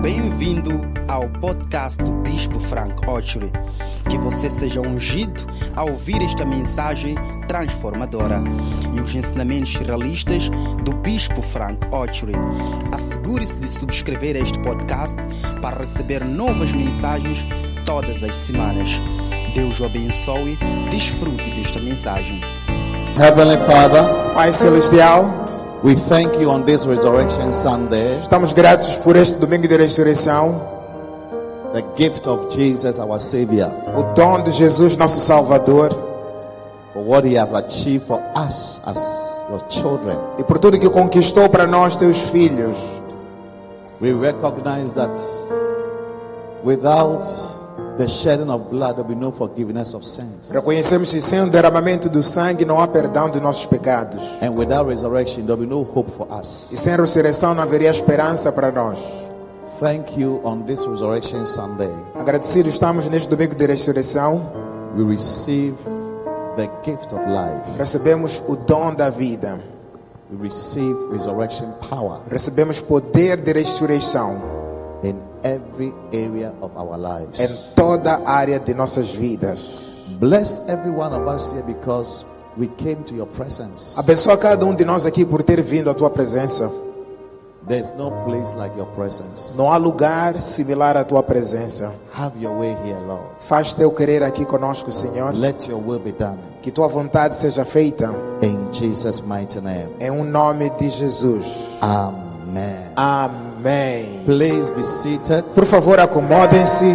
Bem-vindo ao podcast do Bispo Frank Ochery. Que você seja ungido ao ouvir esta mensagem transformadora e os ensinamentos realistas do Bispo Frank Ochery. Assegure-se de subscrever este podcast para receber novas mensagens todas as semanas. Deus o abençoe. Desfrute desta mensagem. Heavenly Father, Pai Celestial, we thank you on this Resurrection Sunday, estamos gratos por este domingo de ressurreição, the gift of Jesus, our Savior, o dom de Jesus, nosso Salvador, for what He has achieved for us as your children. e por tudo que conquistou para nós, teus filhos. We recognize that without the shedding of blood, there will be no forgiveness of sins. Reconhecemos que sem o derramamento do sangue não há perdão de nossos pecados. And without resurrection, there will be no hope for us. E sem ressurreição não haveria esperança para nós. Thank you on this Resurrection Sunday. Agradecidos estamos neste domingo de ressurreição. We receive the gift of life. Recebemos o dom da vida. We receive resurrection power Recebemos poder de ressurreição in every area of our lives. em toda a área de nossas vidas. Bless every one of us here because we came to your presence. Abençoa cada um de nós aqui por ter vindo à tua presença. There's no place like your presence. Não há lugar similar à tua presença. Have your way here, Lord. Faz teu querer aqui conosco, Senhor. Let your will be done. Que tua vontade seja feita In Jesus' mighty name. em um nome de Jesus. Amen. Amém. Please be seated. Por favor, acomodem-se.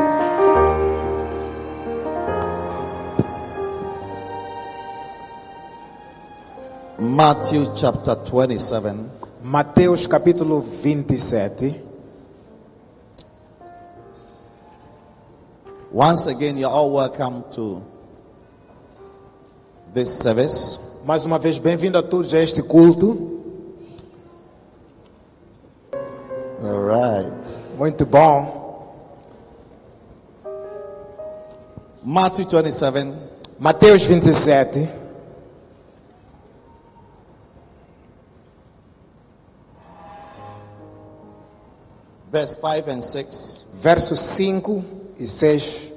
Matthew chapter 27. Mateus capítulo 27. Once again, you're all welcome to this service. Mais uma vez, bem-vindo a todos a este culto. All right. Muito bom. Matthew 27. Mateus 27. Verse 5 and 6. Versos 5 e 6.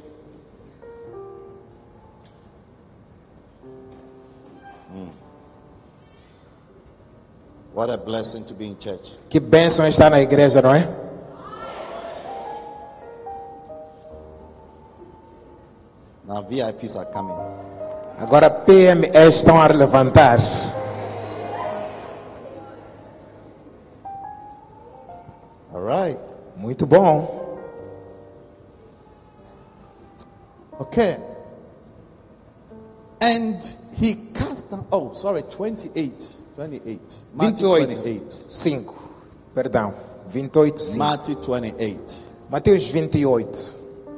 What a blessing to be in church. Que bênção estar na igreja, não é? Now VIPs are coming. Agora PMEs estão a levantar. All right. Muito bom. Okay. And he cast down. Oh, sorry, 28. 28. Matthew 28. 28. 5. Perdão. 28, 5. Matthew 28. Mateus 28.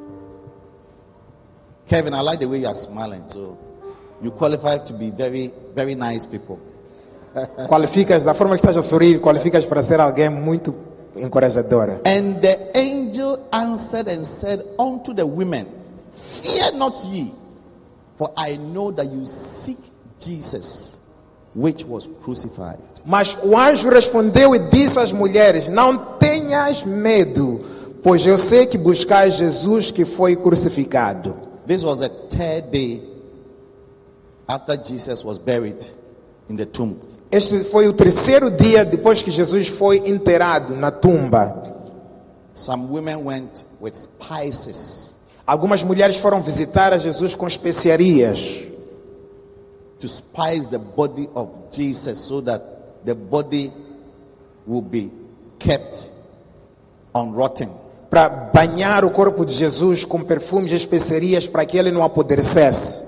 Kevin, I like the way you are smiling. So you qualify to be very, very nice people. Qualificas, da forma que estás a sorrir, qualificas para ser alguém muito encorajadora. And the angel answered and said unto the women, fear not ye, for I know that you seek Jesus, which was crucified. Mas o anjo respondeu e disse às mulheres: não tenhas medo, pois eu sei que buscais Jesus que foi crucificado. This was the third day after Jesus was buried in the tomb. Este foi o terceiro dia depois que Jesus foi enterrado na tumba. Some women went with spices Algumas mulheres foram visitar a Jesus com especiarias, to spice the body of Jesus so that the body will be kept unrotten. para banhar o corpo de Jesus com perfumes e especiarias para que ele não apodrecesse.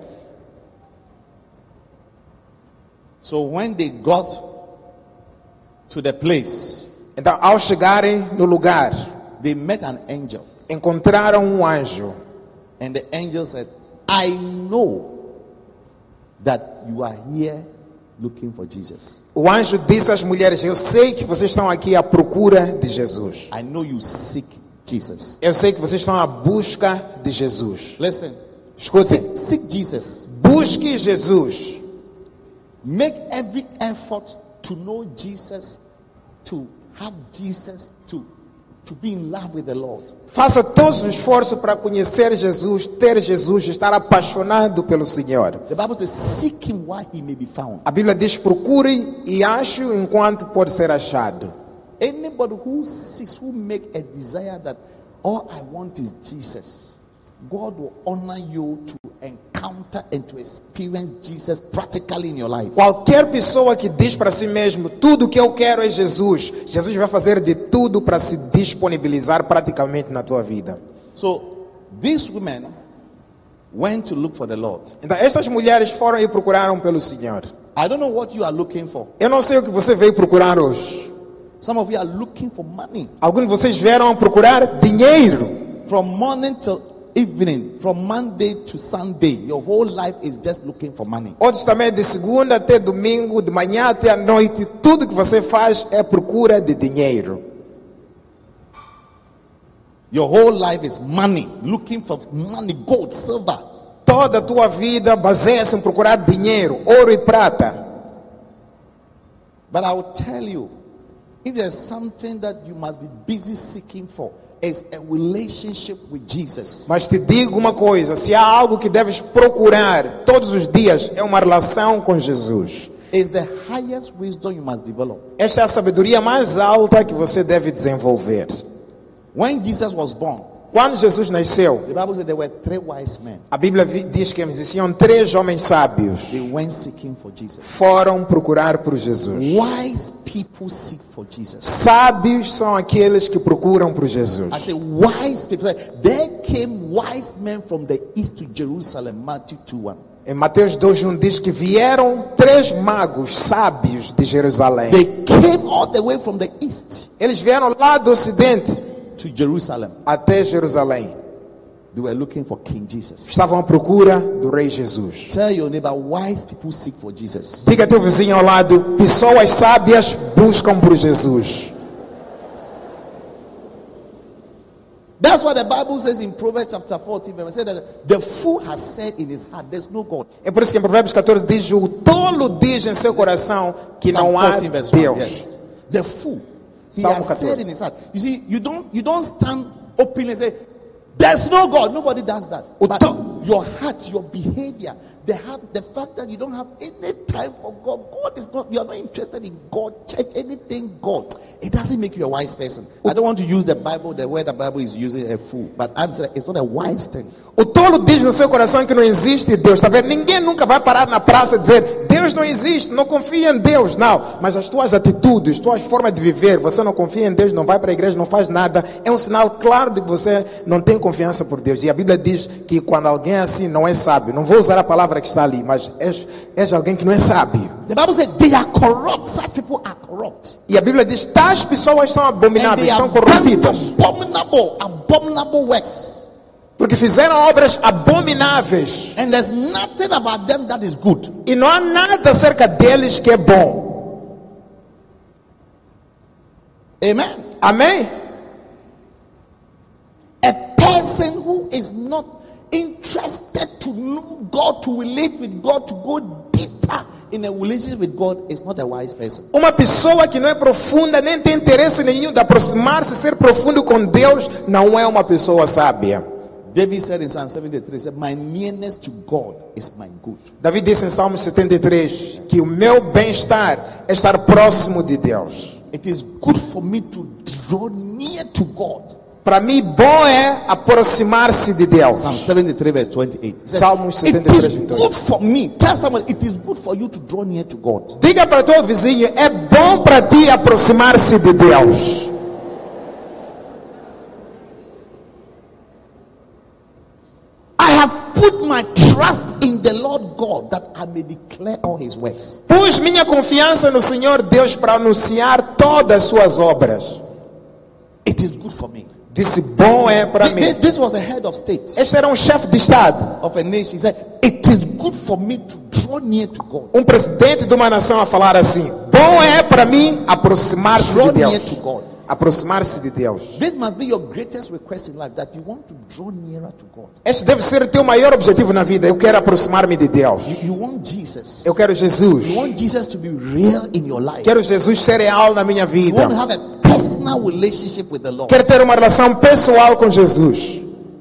So when they got to the place, Então, ao chegarem no lugar, they met an angel. encontraram um anjo. And the angel said, I know that you are here looking for Jesus. O anjo disse às mulheres: eu sei que vocês estão aqui à procura de Jesus. I know you seek Jesus. Eu sei que vocês estão à busca de Jesus. Listen. Escutem. Seek Jesus. Busque Jesus. Make every effort to know Jesus, to have Jesus, to to be in love with the Lord. Faça todo o esforço para conhecer Jesus, ter Jesus, estar apaixonado pelo Senhor. The Bible says, seek him while he may be found. A Bíblia diz, procure e ache enquanto pode ser achado. Anybody who seeks, who make a desire that all I want is Jesus, God will honor you to encounter and to experience Jesus practically in your life. Qualquer pessoa que diz para si mesmo, tudo que eu quero é Jesus, Jesus vai fazer de tudo para se disponibilizar praticamente na tua vida. So these women went to look for the Lord. Então estas mulheres foram e procuraram pelo Senhor. I don't know what you are looking for. Eu não sei o que você veio procurar hoje. Some of you are looking for money. Alguns de vocês vieram procurar dinheiro. From morning till evening, from Monday to Sunday, your whole life is just looking for money. Outros também de segunda até domingo, de manhã até a noite, tudo que você faz é procura de dinheiro. Your whole life is money, looking for money, gold, silver. Toda a tua vida baseia-se em procurar dinheiro, ouro e prata. But I will tell you, if there's something that you must be busy seeking for, it's a relationship with Jesus. Mas te digo uma coisa, se há algo que deves procurar todos os dias, é uma relação com Jesus. It's the highest wisdom you must develop. Esta é a sabedoria mais alta que você deve desenvolver. When Jesus was born, Quando Jesus nasceu, the Bible said there were 3 wise men. a Bíblia diz que existiam 3 homens sábios. They went seeking for Jesus. Foram procurar por Jesus. Wise people seek for Jesus. Sábios são aqueles que procuram por Jesus. I say wise people. There came wise men from the east to Jerusalem. Matthew 2:1. Em Mateus 2:1 diz que vieram 3 magos sábios de Jerusalém. They came all the way from the east Eles vieram lá do ocidente to Jerusalem. até Jerusalém. They were looking for King Jesus. Estavam à procura do Rei Jesus. Tell your neighbor, wise people seek for Jesus. Diga a teu vizinho ao lado, pessoas sábias buscam por Jesus. That's what the Bible says in Proverbs chapter 14. It says that the fool has said in his heart, there's no God. É por isso que em Provérbios 14 diz, o tolo diz em seu coração que Psalm não há 14 verse 1. Deus. Yes. The fool. He Salmo has 14. said in his heart. You see, you don't stand openly and say, there's no God. Nobody does that. But your heart, your behavior, the fact that you don't have any time for God. God is not, you are not interested in God, church, anything God. It doesn't make you a wise person. I don't want to use the Bible, the word the Bible is using, a fool. But I'm saying it's not a wise thing. O tolo diz no seu coração que não existe Deus. Tá vendo? Ninguém nunca vai parar na praça e dizer, Deus não existe, não confia em Deus. Não, mas as tuas atitudes, tuas formas de viver, você não confia em Deus, não vai para a igreja, não faz nada, é um sinal claro de que você não tem confiança por Deus. E a Bíblia diz que quando alguém é assim, não é sábio. Não vou usar a palavra que está ali, mas és alguém que não é sábio. The Bible says they are corrupt. Such people are corrupt. E a Bíblia diz, tais pessoas são And abomináveis, they são are corrompidas. abominable works. Porque fizeram obras abomináveis. And there's nothing about them that is good. E não há nada acerca deles que é bom. Amen. Amém? A person who is not interested to know God, to relate with God, to go deeper in a relationship with God is not a wise person. Uma pessoa que não é profunda, nem tem interesse nenhum de aproximar-se, ser profundo com Deus, não é uma pessoa sábia. David said in Psalm 73, said, my nearness to God is my good. David disse em Salmo 73 que o meu bem-estar é estar próximo de Deus. It is good for me to draw near to God. Para mim, bom é aproximar-se de Deus. Psalm 73 verse 28. Salmo It 73, is good for me. Tell someone, it is good for you to draw near to God. Diga para teu vizinho, é bom para ti aproximar-se de Deus. I have put my trust in the Lord God that I may declare all his works. Pus minha confiança no Senhor Deus para anunciar todas as suas obras. It is good for me. Disse, bom é para mim. This was a head of state Este era um chefe de Estado. of a nation. He said, it is good for me to draw near to God. Um presidente de uma nação a falar assim, bom é para mim aproximar-se Draw de near Deus. to God. Aproximar-se de Deus. This must be your greatest request in life, that you want to draw nearer to God. Este deve ser o teu maior objetivo na vida. Eu quero aproximar-me de Deus. You want Jesus. Eu quero Jesus. You want Jesus to be real in your life. Quero Jesus ser real na minha You vida. want to have a personal relationship with the Lord. Quer ter uma relação pessoal com Jesus.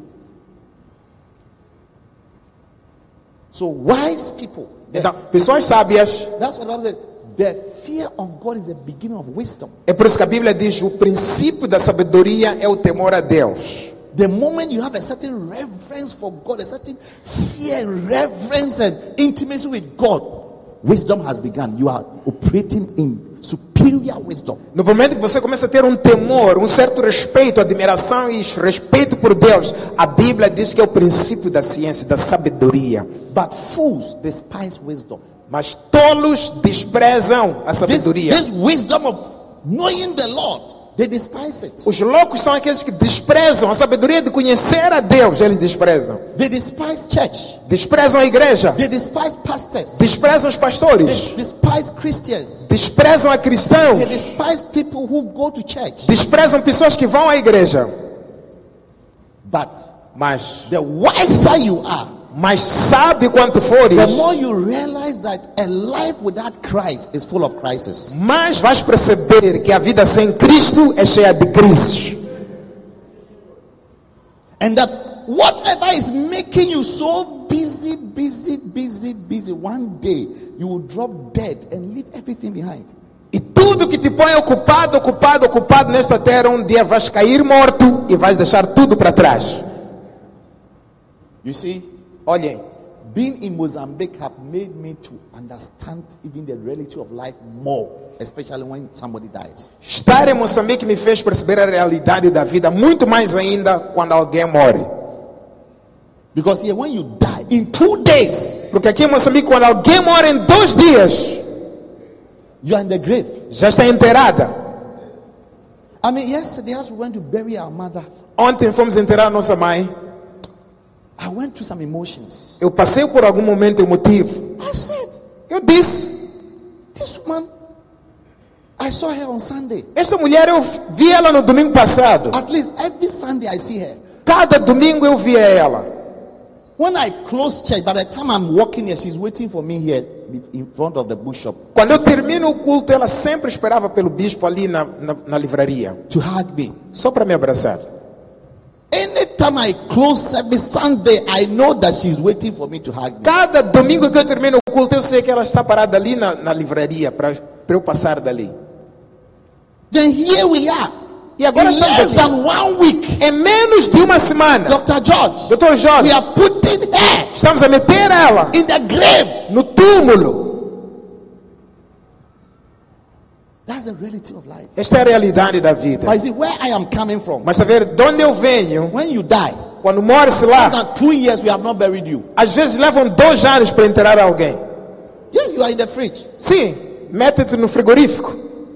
So wise people, Então, pessoas sábias, that's what the Bible says. The fear of God is the beginning of wisdom. é por isso que a Bíblia diz: o princípio da sabedoria é o temor a Deus. The moment you have a certain reverence for God, a certain fear and reverence and intimacy with God, wisdom has begun. You are operating in superior wisdom. No momento que você começa a ter um temor, um certo respeito, admiração e respeito por Deus, a Bíblia diz que é o princípio da ciência, da sabedoria. But fools despise wisdom. Mas tolos desprezam a sabedoria. This wisdom of knowing the Lord, they despise it. Os loucos são aqueles que desprezam a sabedoria de conhecer a Deus. Eles desprezam. They despise church. Desprezam a igreja. They despise pastors. Desprezam os They pastores. despise Christians. Desprezam a cristãos. They despise people who go to church. Desprezam pessoas que vão à igreja. But Mas the wiser you are, sabe quanto fores, the more you realize that a life without Christ is full of crisis. mais vais perceber que a vida sem Cristo é cheia de crises. And that whatever is making you so busy, one day you will drop dead and leave everything behind. E tudo que te põe ocupado nesta terra, um dia vais cair morto e vais deixar tudo para trás. You see, Olhem, being in Mozambique have made me to understand even the reality of life more, especially when somebody dies. estar em Moçambique me fez perceber a realidade da vida muito mais ainda quando alguém morre. Because here, when you die in 2 days, Porque aqui em Moçambique, quando alguém morre em 2 dias, you are in the grave. já está enterrada. I mean, yesterday as we went to bury our mother, Ontem fomos enterrar a nossa mãe. I went through some emotions. Eu passei por algum momento emotivo. I said, Eu disse: this woman, I saw her on Sunday. esta mulher, eu vi ela no domingo passado. At least every Sunday I see her. Cada domingo eu via ela. When I close church, by the time I'm walking here, she's waiting for me here in front of the book shop Quando eu termino o culto, ela sempre esperava pelo bispo ali na livraria, to hug me. só para me abraçar. Anytime I close service Sunday, I know that she's waiting for me to hug me. Cada domingo que eu termino o culto, eu sei que ela está parada ali na livraria para eu passar dali. Then here we are. E agora In estamos less aqui. than 1 week, Em menos de uma semana, Dr. George, Dr. Jorge, we are putting her estamos a meter ela in the grave. no túmulo. That's the reality of life. Esta é a realidade da vida. But you see, where I am coming from, Mas saber de onde eu venho, when you die, quando morre-se lá, more than 2 years we have not buried you. às vezes levam 2 anos para enterrar alguém. Yes, you are in the fridge. Sim, mete-te no frigorífico.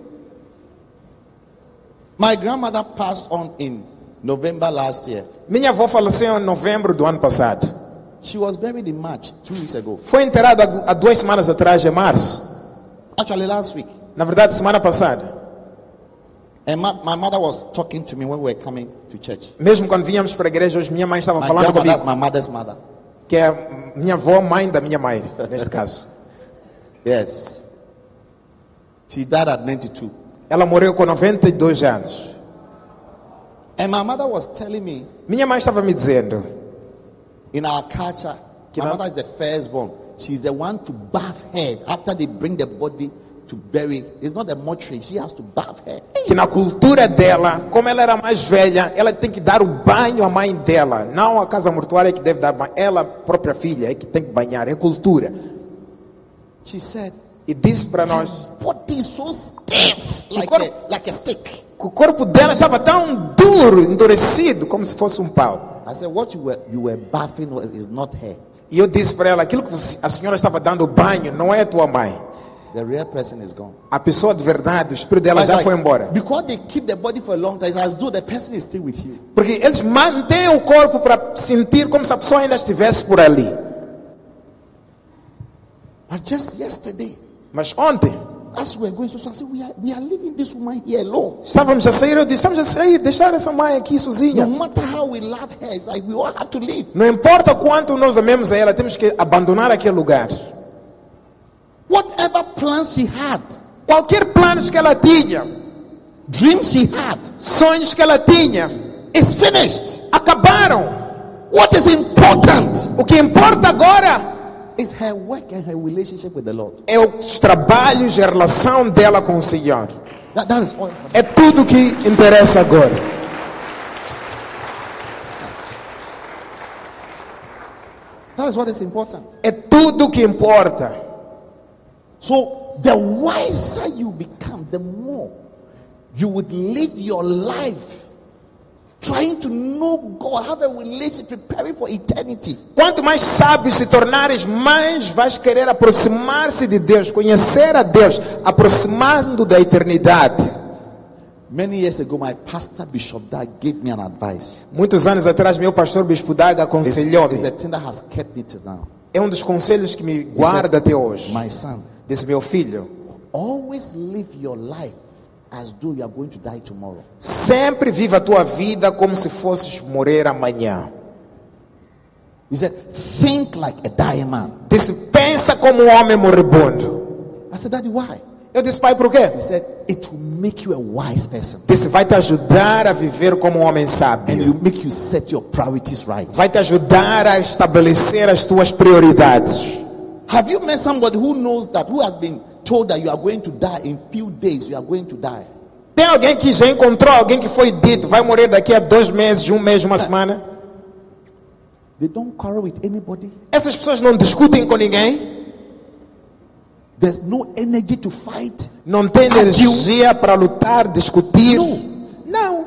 My grandmother passed on in November last year. Minha avó faleceu em novembro do ano passado. She was buried in March, 2 weeks ago. Foi enterrada há 2 semanas atrás, em março. Actually, last week. Na verdade, semana passada. And my mother was talking to me when we were coming to church. Mesmo quando vínhamos para a igreja, hoje minha mãe estava My falando grandmother is comigo. my mother's mother. Que é a minha avó, mãe da minha mãe, neste caso. Yes. She died at 92. Ela morreu com 92 anos. And my mother was telling me, Minha mãe estava me dizendo, in our culture, my mother is the firstborn. She's the one to bath her after they bring the body to bury. It's not the mortuary. She has to bath her. que na cultura dela, como ela era mais velha, ela tem que dar o banho à mãe dela. Não a casa mortuária que deve dar banho. Ela, própria filha, é que tem que banhar. É cultura. She said, E disse para nós body is so stiff, like a stick. que o corpo dela estava tão duro, endurecido, como se fosse um pau. I said, what you were bathing is not her. E eu disse para ela, aquilo que a senhora estava dando banho não é a tua mãe. The real person is gone. A pessoa de verdade, o espírito dela But já it's foi like, embora. because they keep the body for a long time, it's as though the person is still with you. Porque eles mantêm o corpo para sentir como se a pessoa ainda estivesse por ali. But just yesterday, Mas ontem, as we were going, so I said, we are leaving this woman here alone. estávamos a sair, eu disse, estamos a sair, deixar essa mãe aqui sozinha. No matter how we love her, it's like we all have to leave. Não importa quanto nós amemos a ela, temos que abandonar aquele lugar. Whatever plans she had, Qualquer plano que ela tinha, dreams she had, sonhos que ela tinha, is finished. acabaram. What is important O que importa agora is her work and her relationship with the Lord. é os trabalhos e a relação dela com o Senhor. That is all. É tudo que interessa agora. That is what is important. É tudo que importa. So the wiser you become, the more you would live your life trying to know God, have a relationship, preparing for eternity. Quanto mais sábio se tornares, mais vais querer aproximar-se de Deus, conhecer a Deus, aproximando da eternidade. Many years ago, my pastor Bishop Dag gave me an advice. Muitos anos atrás, meu pastor Bispo Daga It's aconselhou-me. the thing that has kept me till now. É um dos conselhos que me guarda até hoje. My son, Disse meu filho: always live your life as though you are going to die tomorrow. sempre viva a tua vida como se fosses morrer amanhã. He said, think like a dying man. Disse: pensa como um homem moribundo. I said, Daddy, why? Eu disse: pai, por quê? He said, it will make you a wise person. Disse: vai te ajudar a viver como um homem And it sábio. will make you set your priorities right. Vai te ajudar a estabelecer as tuas prioridades. Have you met somebody who knows that, who has been told that you are going to die in few days, you are going to die? Tem alguém que já encontrou alguém que foi dito vai morrer daqui a 2 meses, 1 mês, 1 semana? They don't quarrel with anybody. Essas pessoas não discutem com ninguém. There's no energy to fight. Não tem energia para lutar, discutir. Não.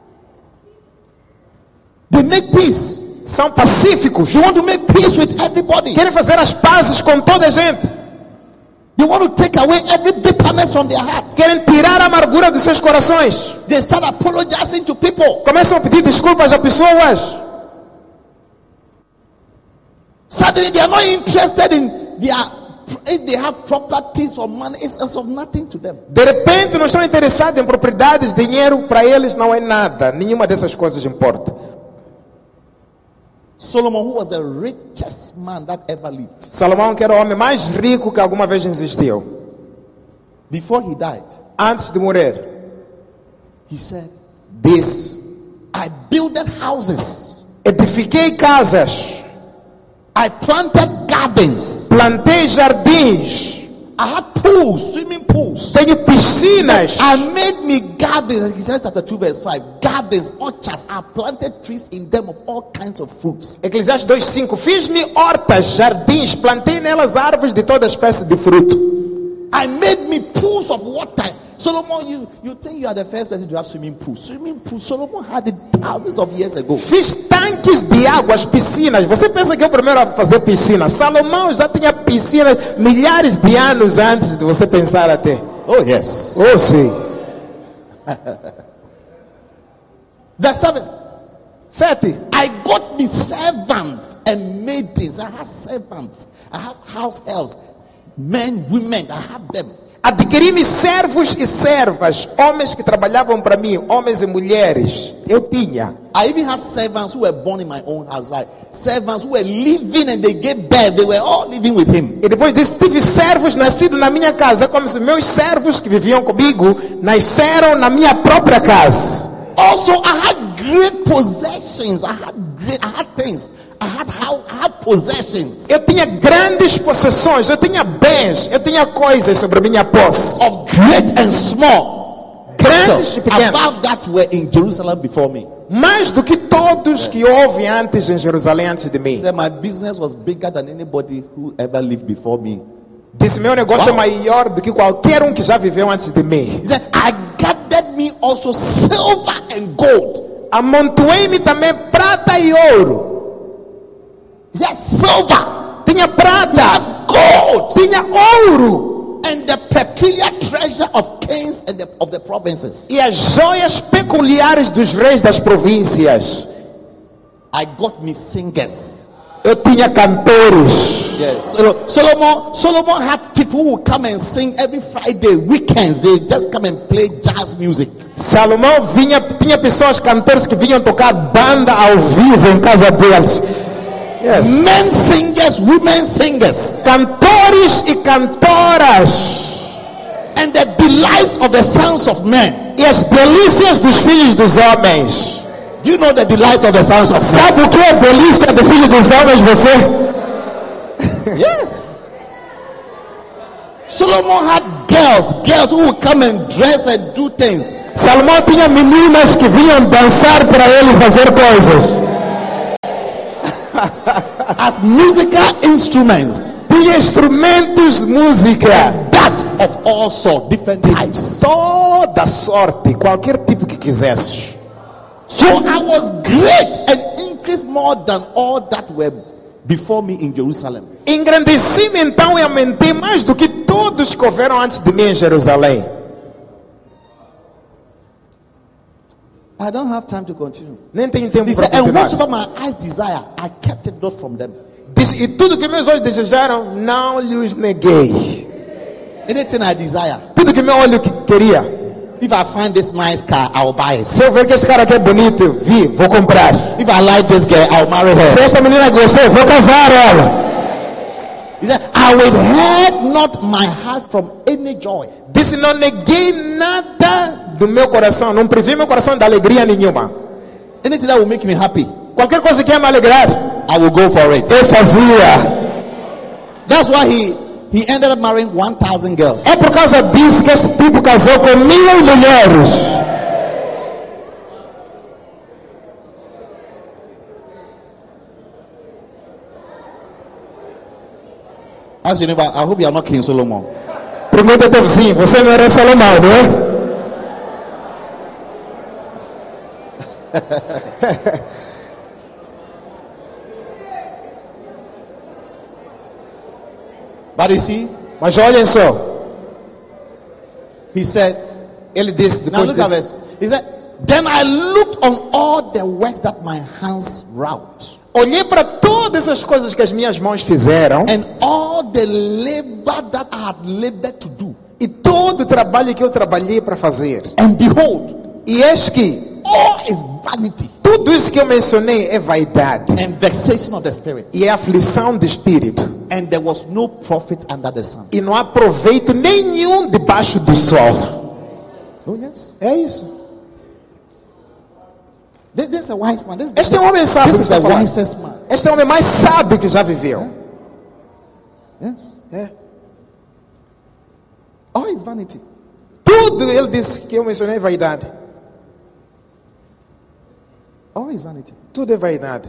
They make peace. São pacíficos. They want to make peace with everybody. Querem fazer as pazes com toda a gente. They want to take away every bitterness from their hearts. Querem tirar a amargura dos seus corações. They start apologizing to people. Começam a pedir desculpas a pessoas. Suddenly they are not interested in if they have properties or money. It's of nothing to them. De repente não estão interessados em propriedades, dinheiro, para eles não é nada. Nenhuma dessas coisas importa. Solomon, who was the richest man that ever lived, Salomão, que era o homem mais rico que alguma vez existiu, before he died, antes de morrer, he said, disse: I builded houses, edifiquei casas, I planted gardens, plantei jardins, I had pools, swimming pools. tenho piscinas. I made me gardens. He says chapter 2 verse 5. Gardens, orchards. I planted trees in them of all kinds of fruits. Eclesiastes 2:5. Fiz-me hortas, jardins, plantei nelas árvores de toda espécie de fruto. I made me pools of water. Solomon, you think you are the first person to have swimming pools. Swimming pools, Solomon had it thousands of years ago. Fiz tanques de águas, piscinas. Você pensa que é o primeiro a fazer piscina? Salomão já tinha piscinas milhares de anos antes de você pensar até. Oh yes. Oh, sim. Verse 7. I I got me servants and maidens. I have servants. I have house helps. Men, women, I have them. adquiri-me servos e servas, homens que trabalhavam para mim, homens e mulheres. Eu tinha. I even had servants who were born in my own house. Like servants who were living and they gave birth. They were all living with him. E depois disso, tive servos nascidos na minha casa. É como se meus servos que viviam comigo nasceram na minha própria casa. Also, I had great possessions. I had things. I had possessions. Eu tinha grandes possessões, eu tinha bens, eu tinha coisas sobre a minha posse. Of great and small. Grandes e pequenas. Above that were in Jerusalem before me. Mais do que todos que houve antes em Jerusalém antes de mim. Said my business was bigger than anybody who ever lived before me. Disse, meu negócio é maior do que qualquer um que já viveu antes de mim. He said, I gathered me also silver and gold. Amontoei-me também prata e ouro. Yes, silver. Tinha prata, Gold. tinha ouro. And the peculiar treasure of kings and of the provinces. E as joias peculiares dos reis das províncias. I got me singers. Eu tinha cantores. Yes. Solomon had people who would come and sing every Friday, weekend. They just come and play jazz music. Salomão tinha pessoas, cantores que vinham tocar banda ao vivo em casa deles. Yes. Men singers, women singers. Cantores e cantoras. And the delights of the sons of men. E E as delícias dos filhos dos homens. Do you know the delights of the sons of men? Sabe o que é delícia do filho dos homens, você? Yes. Solomon had girls who would come and dress and do things. Salomão tinha meninas que vinham dançar para ele fazer coisas. As musical instruments. Tinha instrumentos de música. That of all sorts, different types. Toda sorte, qualquer tipo que quisesses. So I was great and increased more than all that were before me in Jerusalem. Engrandeci-me então e aumentei mais do que todos que houveram antes de mim em Jerusalém. I don't have time to continue. Nem tenho tempo He para said, and continuar. whatsoever my eyes desire, I kept it not from them. Diz, e tudo que meus olhos desejaram, não lhes neguei. Anything I desire. Tudo que meu olho queria. If I find this nice car, I'll buy it. Se eu ver que este cara aqui é bonito, vou comprar. If I like this girl, I'll marry her. Se esta menina gostou, vou casar ela. He said, I withheld not my heart from any joy. Disse, não neguei nada do meu coração, não privi meu coração de alegria nenhuma. Anything that will make me happy, Qualquer coisa que ia me alegrar, I will go for it. eu fazia. That's why he ended up marrying 1,000 girls. É por causa disso que este tipo casou com 1000 mulheres. As you know, I hope you are not King Solomon. Pergunta ao teu vizinho, você não era Salomão, não é? But you see, Mas olhem só, he said, ele disse now depois look at disso. this. He said, then I looked on all the works that my hands wrought, Olhei para todas as coisas que as minhas mãos fizeram and all the labor that I had labored to do. e todo o trabalho que eu trabalhei para fazer. And behold, E eis que all is vanity tudo isso que eu mencionei é vaidade and vexation of the spirit, e é aflição de espírito. and there was no profit under the sun. E não há proveito nenhum debaixo do sol. Oh yes, É isso. this is a wise man. Este é um homem sábio. This que is está the falando. wisest man. Este é o homem mais sábio que já viveu. Yes, É. all is vanity. Tudo ele disse que eu mencionei é vaidade. All is vanity. Tudo é vaidade.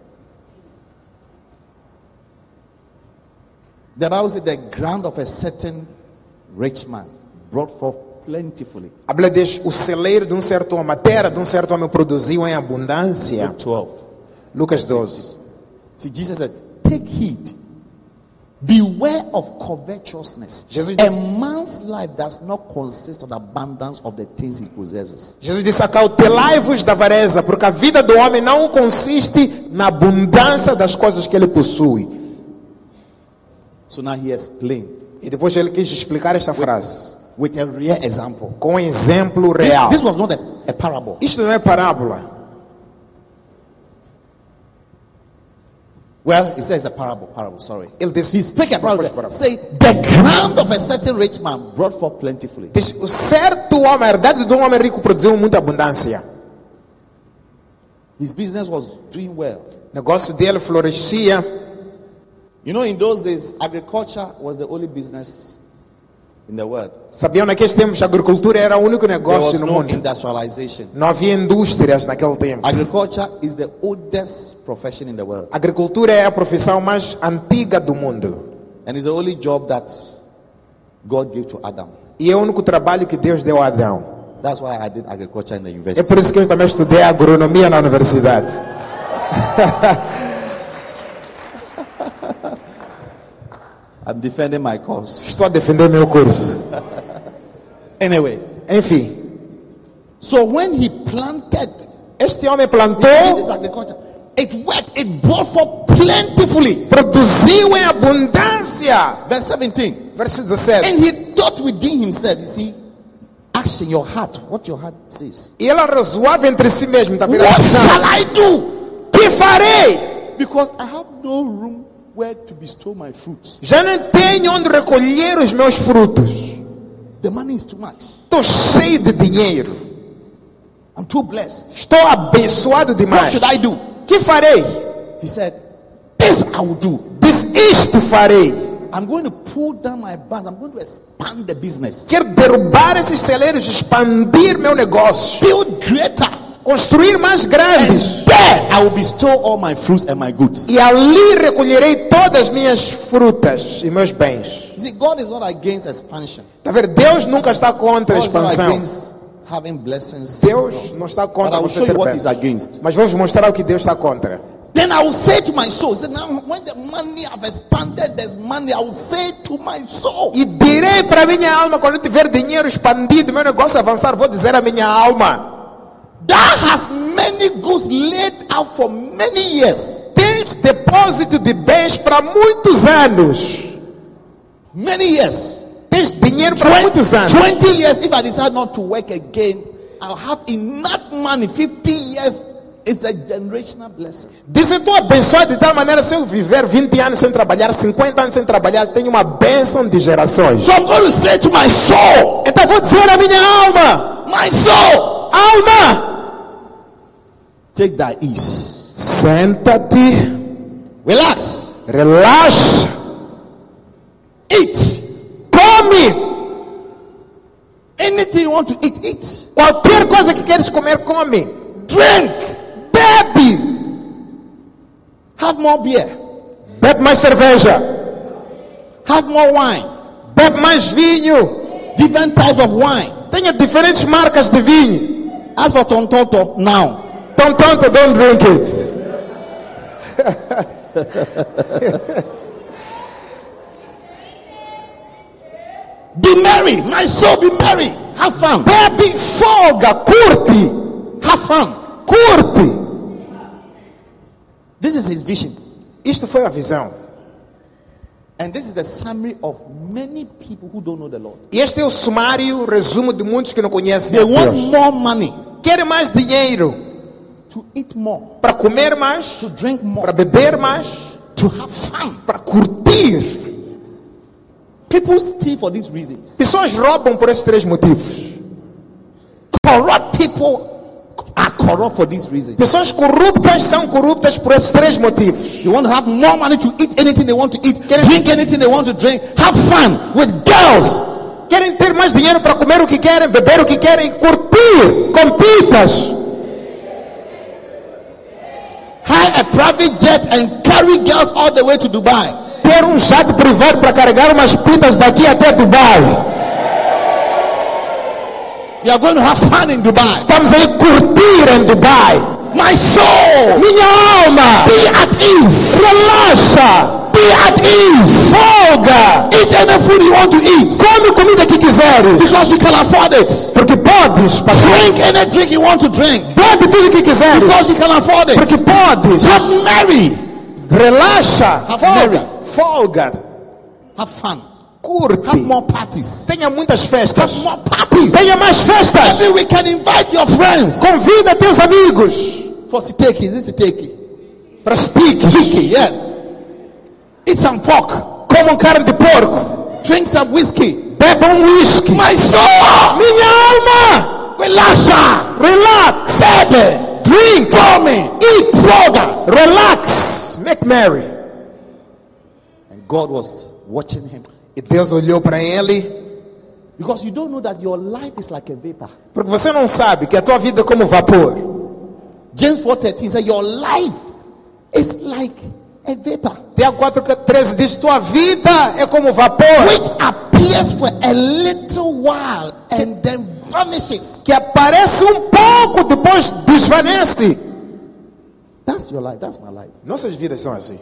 The Bible said the ground of a certain rich man brought forth plentifully. A Bíblia diz, o celeiro de um certo homem, a terra de um certo homem produziu em abundância. Luke 12. Lucas 12. See, Jesus said, take heed. Beware of covetousness. Jesus A disse, man's life does not consist of the abundance of the things he possesses. Jesus disse, acautelai-vos da avareza, porque a vida do homem não consiste na abundância das coisas que ele possui. So now he explained E depois ele quis explicar esta frase with a real example. com um exemplo real. This was not a parable. Isto não é parábola. Well, he says a parable. Sorry. Ele disse, He spake a parable. Parable. Say, the ground of a certain rich man brought forth plentifully. diz, o certo homem, a herdade de um homem rico produziu muita abundância. His business was doing well. O negócio dele florescia. You know, in those days, agriculture was the only business in the world. Sabiam, naqueles tempos, a agricultura era o único There negócio was no no mundo. industrialization. Não havia indústrias naquele tempo. Agriculture is the oldest profession in the world. A agricultura é a profissão mais antiga do mundo. And it's the only job that God gave to Adam. E é o único trabalho que Deus deu a Adão. That's why I did agriculture in the É university. por isso que eu também estudei agronomia na universidade. I'm defending my cause. Estou a defender meu curso. Anyway, Enfim, so when he planted este homem in plantou, this agriculture, it worked, it brought forth plentifully. produziu em abundância. Verse 17. Verso 17. And he thought within himself, you see, ask in your heart what your heart says. E ele arrazoava entre si mesmo. Está What virado. shall I do? Que farei? Because I have no room where to bestow my fruits. Já não tenho onde recolher os meus frutos. The money is too much. Estou cheio de dinheiro. I'm too blessed. Estou abençoado What demais. should I do? Que farei? He said, this I will do. Disse, isto farei. I'm going to pull down my barns. I'm going to expand the business. Quero derrubar esses celeiros, expandir meu negócio, Build greater. construir mais grandes. There I will bestow all my fruits and my goods. E ali recolherei todas as minhas frutas e meus bens. You see, God is not against expansion. Está a ver? Deus nunca está contra a God is not expansão. against having blessings. Deus não está But contra I will você show ter you what he's bênçãos. against. Mas vou vos mostrar o que Deus está contra. Then I will say to my soul, say, now when the money I've expanded, there's money, I will say to my soul, E direi para a minha alma, quando eu tiver dinheiro expandido, meu negócio avançar, vou dizer à minha alma: thou hast many goods laid out for many years. tens depósito de bens para muitos anos. Many years. Tens dinheiro para muitos anos. 20 years, if I decide not to work again, I'll have enough money. 50 years is a generational blessing. Dizem, estou abençoado de tal maneira, se eu viver 20 anos sem trabalhar, 50 anos sem trabalhar, tenho uma bênção de gerações. So I'm going to say to my soul, Então vou dizer à minha alma: my soul, alma, take thy ease. senta-te, Relax. relaxa, Eat. come. Anything you want to eat, eat. Qualquer coisa que queres comer, come. Drink. Bebe. Have more beer. Bebe mais cerveja. Have more wine. Bebe mais vinho. Different types of wine. Tenha diferentes marcas de vinho. As for Tontoto, now. Don't drink it. Be merry. My soul, be merry. Have fun. Bebe, folga, curte. Have fun. Curte. This is his vision. Isto foi a visão. And this is the summary of many people who don't know the Lord. E este é o sumário, o resumo de muitos que não conhecem They a want Deus. more money Querem mais dinheiro to eat more, para comer mais, to drink more, para beber mais, to have fun. para curtir. People steal for these reasons. Pessoas roubam por esses três motivos. Corrupt people are corrupt for these reasons. Pessoas corruptas são corruptas por esses três motivos. They want to have more money to eat anything they want to eat, drink anything they want to drink, have fun with girls. Querem ter mais dinheiro para comer o que querem, beber o que querem, curtir com pitas. Hire a private jet and carry girls all the way to Dubai. Ter um jato privado para carregar umas pitas daqui até Dubai. You are going to have fun in Dubai. Estamos aí curtir em Dubai. My soul, Minha alma, be at ease. relaxa, Be at ease. folga, Eat any food you want to eat come comida que quiseres, because you can afford it. porque podes, patrão. Drink any drink you want to drink Bebe tudo que quiseres, because you can afford it. porque podes. Have merry. Relaxa, Have folga, merry. folga, Have fun. curte. Have more parties. Tenha muitas festas. Have more parties. Tenha mais festas. Every weekend invite your friends Convida teus amigos for siteki. This is siteki. para speak. Siteki, yes. Eat some pork. Comam carne de porco. Drink some whiskey. Bebam whisky. My soul, Minha alma, relaxa. relax. Bebe. Drink. Come. Eat. Folga. Relax. Make merry. And God was watching him. E Deus olhou para ele, Because you don't know that your life is like a vapor. porque você não sabe que a tua vida é como vapor. James 4:13 says your life is like a vapor Tiago 4:13 diz: tua vida é como vapor which appears for a little while and then vanishes. que aparece pouco, depois desvanece. That's your life. That's my life. Nossas vidas são assim.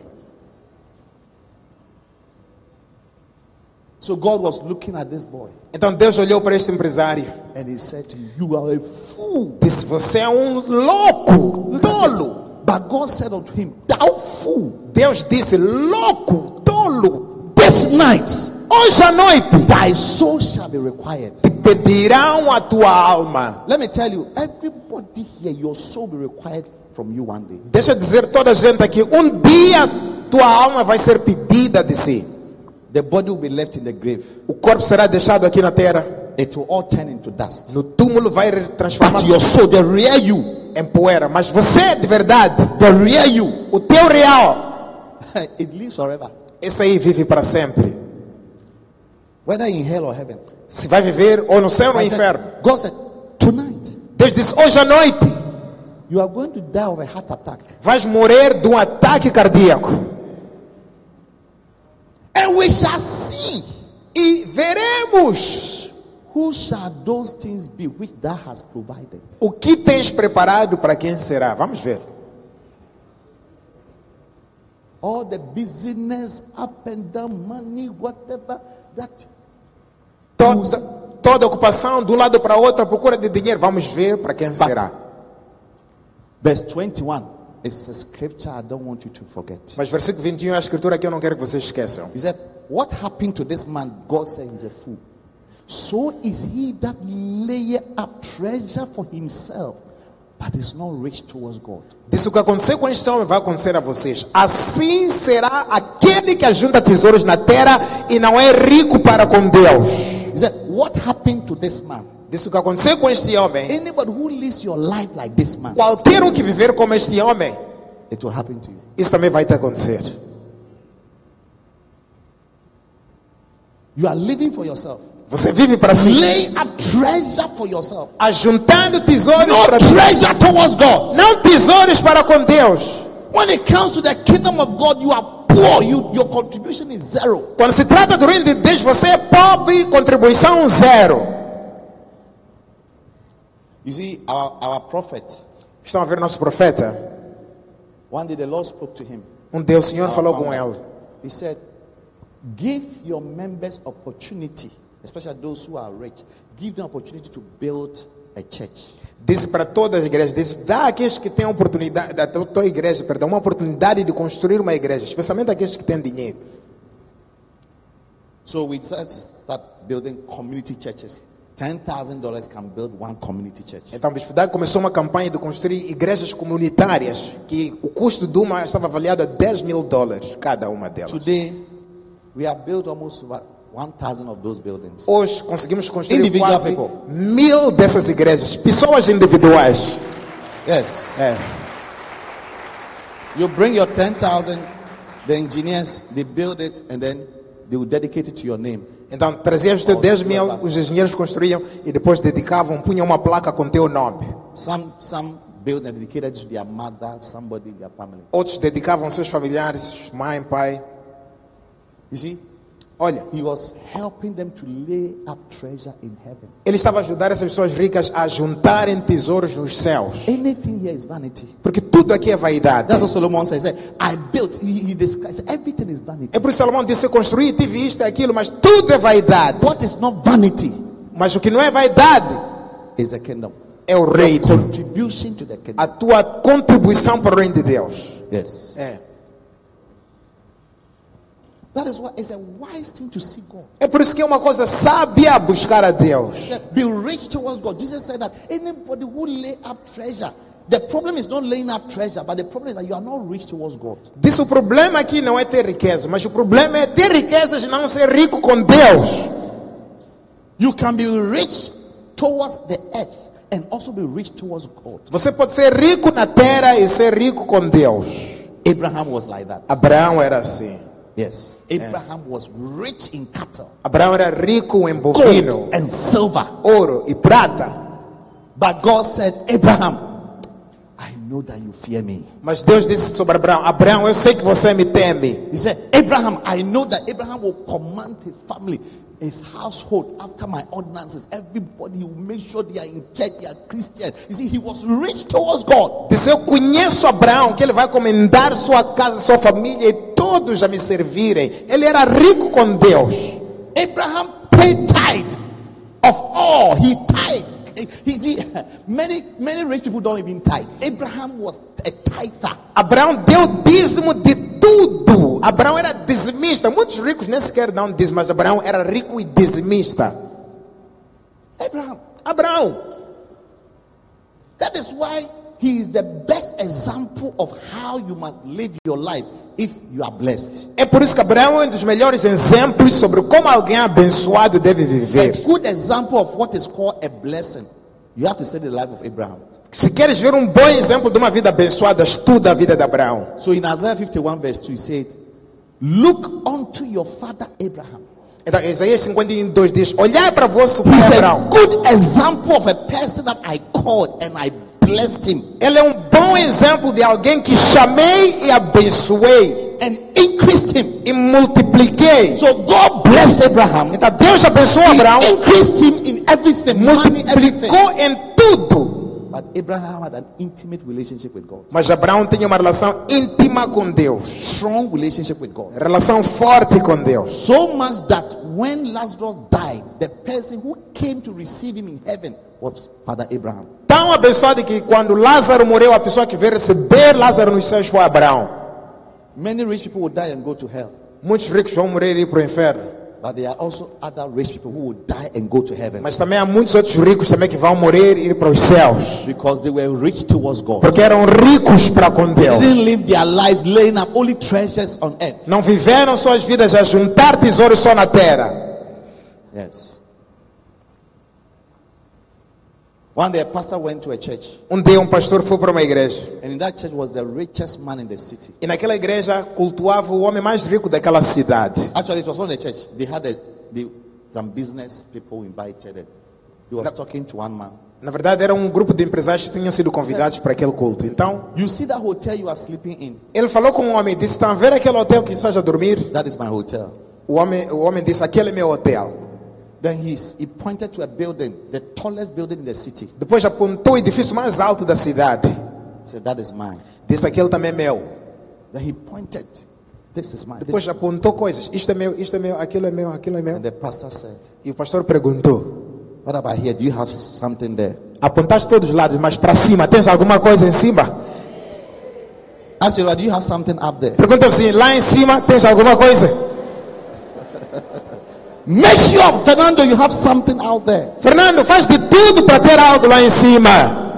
So God was looking at this boy Então Deus olhou para este empresário and he said to him, you are a fool. e disse: você é louco, Look at it. tolo. But God said unto him, thou fool, Deus disse: louco, tolo, this night hoje à noite thy soul shall be required. te pedirão a tua alma. Let me tell you, everybody here, your soul will be required from you one day. Deixa eu dizer toda a gente aqui, dia tua alma vai ser pedida de si. The body will be left in the grave. O corpo será deixado aqui na terra. it will all turn into dust. no túmulo vai But transformar-se your soul, the real you, em poeira. Mas você, de verdade, the real you, o teu real, it lives forever. esse aí vive para sempre. Whether in hell or heaven. Se vai viver ou no céu ou no I said- inferno. God said, tonight, Deus disse, hoje à noite, you are going to die of a heart attack. vais morrer de um ataque cardíaco. And we shall see E veremos who shall those things be which thou hast provided. o que tens preparado para quem será. Vamos ver. All the business, up and down, money, whatever that. Toda ocupação, de um lado para outro, a procura de dinheiro. Vamos ver para quem será. Verse 21 is a scripture I don't want you to forget. Mas versículo 21 é a escritura que eu não quero que vocês esqueçam. He said, what happened to this man? God said he's a fool. So is he that layeth up treasure for himself, but is not rich towards God. Disse o que aconteceu com este homem vai acontecer a vocês. Assim será aquele que ajunta tesouros na terra e não é rico para com Deus. He said, what happened to this man? Disse o que aconteceu com este homem. Anybody who lives your life like this man, Qualquer um que viver como este homem, it will happen to you. isso também vai te acontecer. You are living for yourself. Você vive para si, Lay up treasure for yourself. ajuntando tesouros No para treasure towards God. não tesouros para com Deus. When it comes to the kingdom of God, you are poor. Your contribution is zero. Quando se trata do reino de Deus, você é pobre, contribuição zero. You see, our prophet, Estão a ver nosso profeta? one day the Lord spoke to him. Dia o Senhor Our falou com founder. ele. He said, give your members opportunity, especially those who are rich. Give them opportunity to build a church. Disse para todas as igrejas, disse, dá àqueles que têm oportunidade, da tua igreja, perdão, uma oportunidade de construir uma igreja, especialmente aqueles que têm dinheiro. So we start building community churches. $10,000 can build one community church. Então, o Bispo Dag começou uma campanha de construir igrejas comunitárias, que o custo de uma estava avaliado a $10,000 cada uma delas. Today, we have built almost 1,000 of those buildings. Hoje conseguimos construir Individual quase people. 1.000 dessas igrejas, pessoas individuais. Yes. Yes. You bring your 10,000, the engineers, they build it, and then they will dedicate it to your name. Então, traziam os teus 10.000, os engenheiros construíam e depois dedicavam, punham uma placa com teu nome. Some build and dedicated to their mother, somebody, their family. Outros dedicavam seus familiares, mãe, pai. You see, Olha, he was helping them to lay up treasure in heaven. ele estava a ajudar essas pessoas ricas a juntarem tesouros nos céus. Anything here is vanity. Porque tudo aqui é vaidade. That's what Solomon says. I built, he describes everything is vanity. É por isso que Salomão disse, eu construí, tive isto e aquilo, mas tudo é vaidade. What is not vanity Mas o que não é vaidade is the kingdom. é o reino. Contribution to the kingdom. A tua contribuição para o reino de Deus. Yes. É. That is why it's a wise thing to seek God. É por isso que é uma coisa sábia buscar a Deus. He said, be rich towards God. Jesus said that anybody who lay up treasure, the problem is not laying up treasure, but the problem is that you are not rich towards God. Disse o problema aqui não é ter riqueza, mas o problema é ter riquezas e não ser rico com Deus. You can be rich towards the earth and also be rich towards God. Você pode ser rico na terra e ser rico com Deus. Abraham was like that. Abraão era assim. Yes. Abraham was rich in cattle, Abraão era rico em bovino, gold, and silver. ouro e prata. But God said, Abraham, I know that you fear me. Mas Deus disse sobre Abraão, Abraão, eu sei que você me teme. He said, Abraham, I know that Abraham will command his family, his household after my ordinances. Everybody will make sure they are in church, they are Christian. You see, he was rich towards God. Disse, eu conheço Abraão, que ele vai comandar sua casa, sua família e todos a me servirem. Ele era rico com Deus. Abraham paid tithe of all. He tithe. You see, many rich people don't even tithe. Abraham was a tither. Abraão deu dízimo de tudo. Abraão era dizimista. Muitos ricos nem sequer dão dízimo, mas Abraão era rico e dizimista. Abraão. That is why he is the best example of how you must live your life if you are blessed. É por isso que Abraão é um dos melhores exemplos sobre como alguém abençoado deve A viver. good example of what is called a blessing. You have to study the life of Abraham. Se queres ver um bom exemplo de uma vida abençoada, estuda a vida de Abraão. So in Isaiah 51 verse 2, he said, look unto your father Abraham. Então, Isaías 52 diz: olhai para vosso pai He's a Abraão. good example of a person that I called and I blessed him Ele é um bom exemplo de alguém que chamei e abençoei and increased him. e multipliquei. So God blessed Abraham. Então Deus abençoou Abraão, He increased him in everything, money, everything. multiplicou em tudo. But Abraham had an intimate relationship with God. Mas Abraão tinha uma relação íntima com Deus, Strong relationship with God. relação forte com Deus. So much that when Lazarus died, the person who came to receive him in heaven was Father Abraham. Tão abençoado que quando Lázaro morreu, a pessoa que veio receber Lázaro nos céus foi Abraão. Many rich people will die and go to hell. Muitos ricos vão morrer e ir para o inferno. But there are also other rich people who will die and go to heaven. Mas também há muitos outros ricos também que vão morrer e ir para os céus, Because they were rich towards God. porque eram ricos para com They Deus. didn't live their lives laying up only treasures on earth. Não viveram suas vidas a juntar tesouros só na terra. Yes. One day a pastor went to a church, Um dia um pastor foi para uma igreja, and in that church was the richest man in the city. e naquela igreja cultuava o homem mais rico daquela cidade. Actually, it was not the church. They had some business people invited, and he was talking to one man. Na verdade era um grupo de empresários que tinham sido convidados para aquele culto. Então You see that hotel you are sleeping in? ele falou com um homem e disse: estão a ver aquele hotel que estás a dormir? That is my hotel. O homem disse: aquele é meu hotel. Then he pointed to a building, the tallest building in the city. Depois apontou o edifício mais alto da cidade. He said, that is mine. Disse: aquele também é meu. Then he pointed, this is mine. Depois apontou coisas: isto é meu, aquilo é meu, aquilo é meu. And the pastor said, E o pastor perguntou: what about here? Do you have something there? apontaste todos os lados, mas para cima, tens alguma coisa em cima? Ask you, do you have something up there? Pergunta assim: lá em cima, tens alguma coisa? Make sure, Fernando, you have something out there. Fernando, faz de tudo para ter algo lá em cima.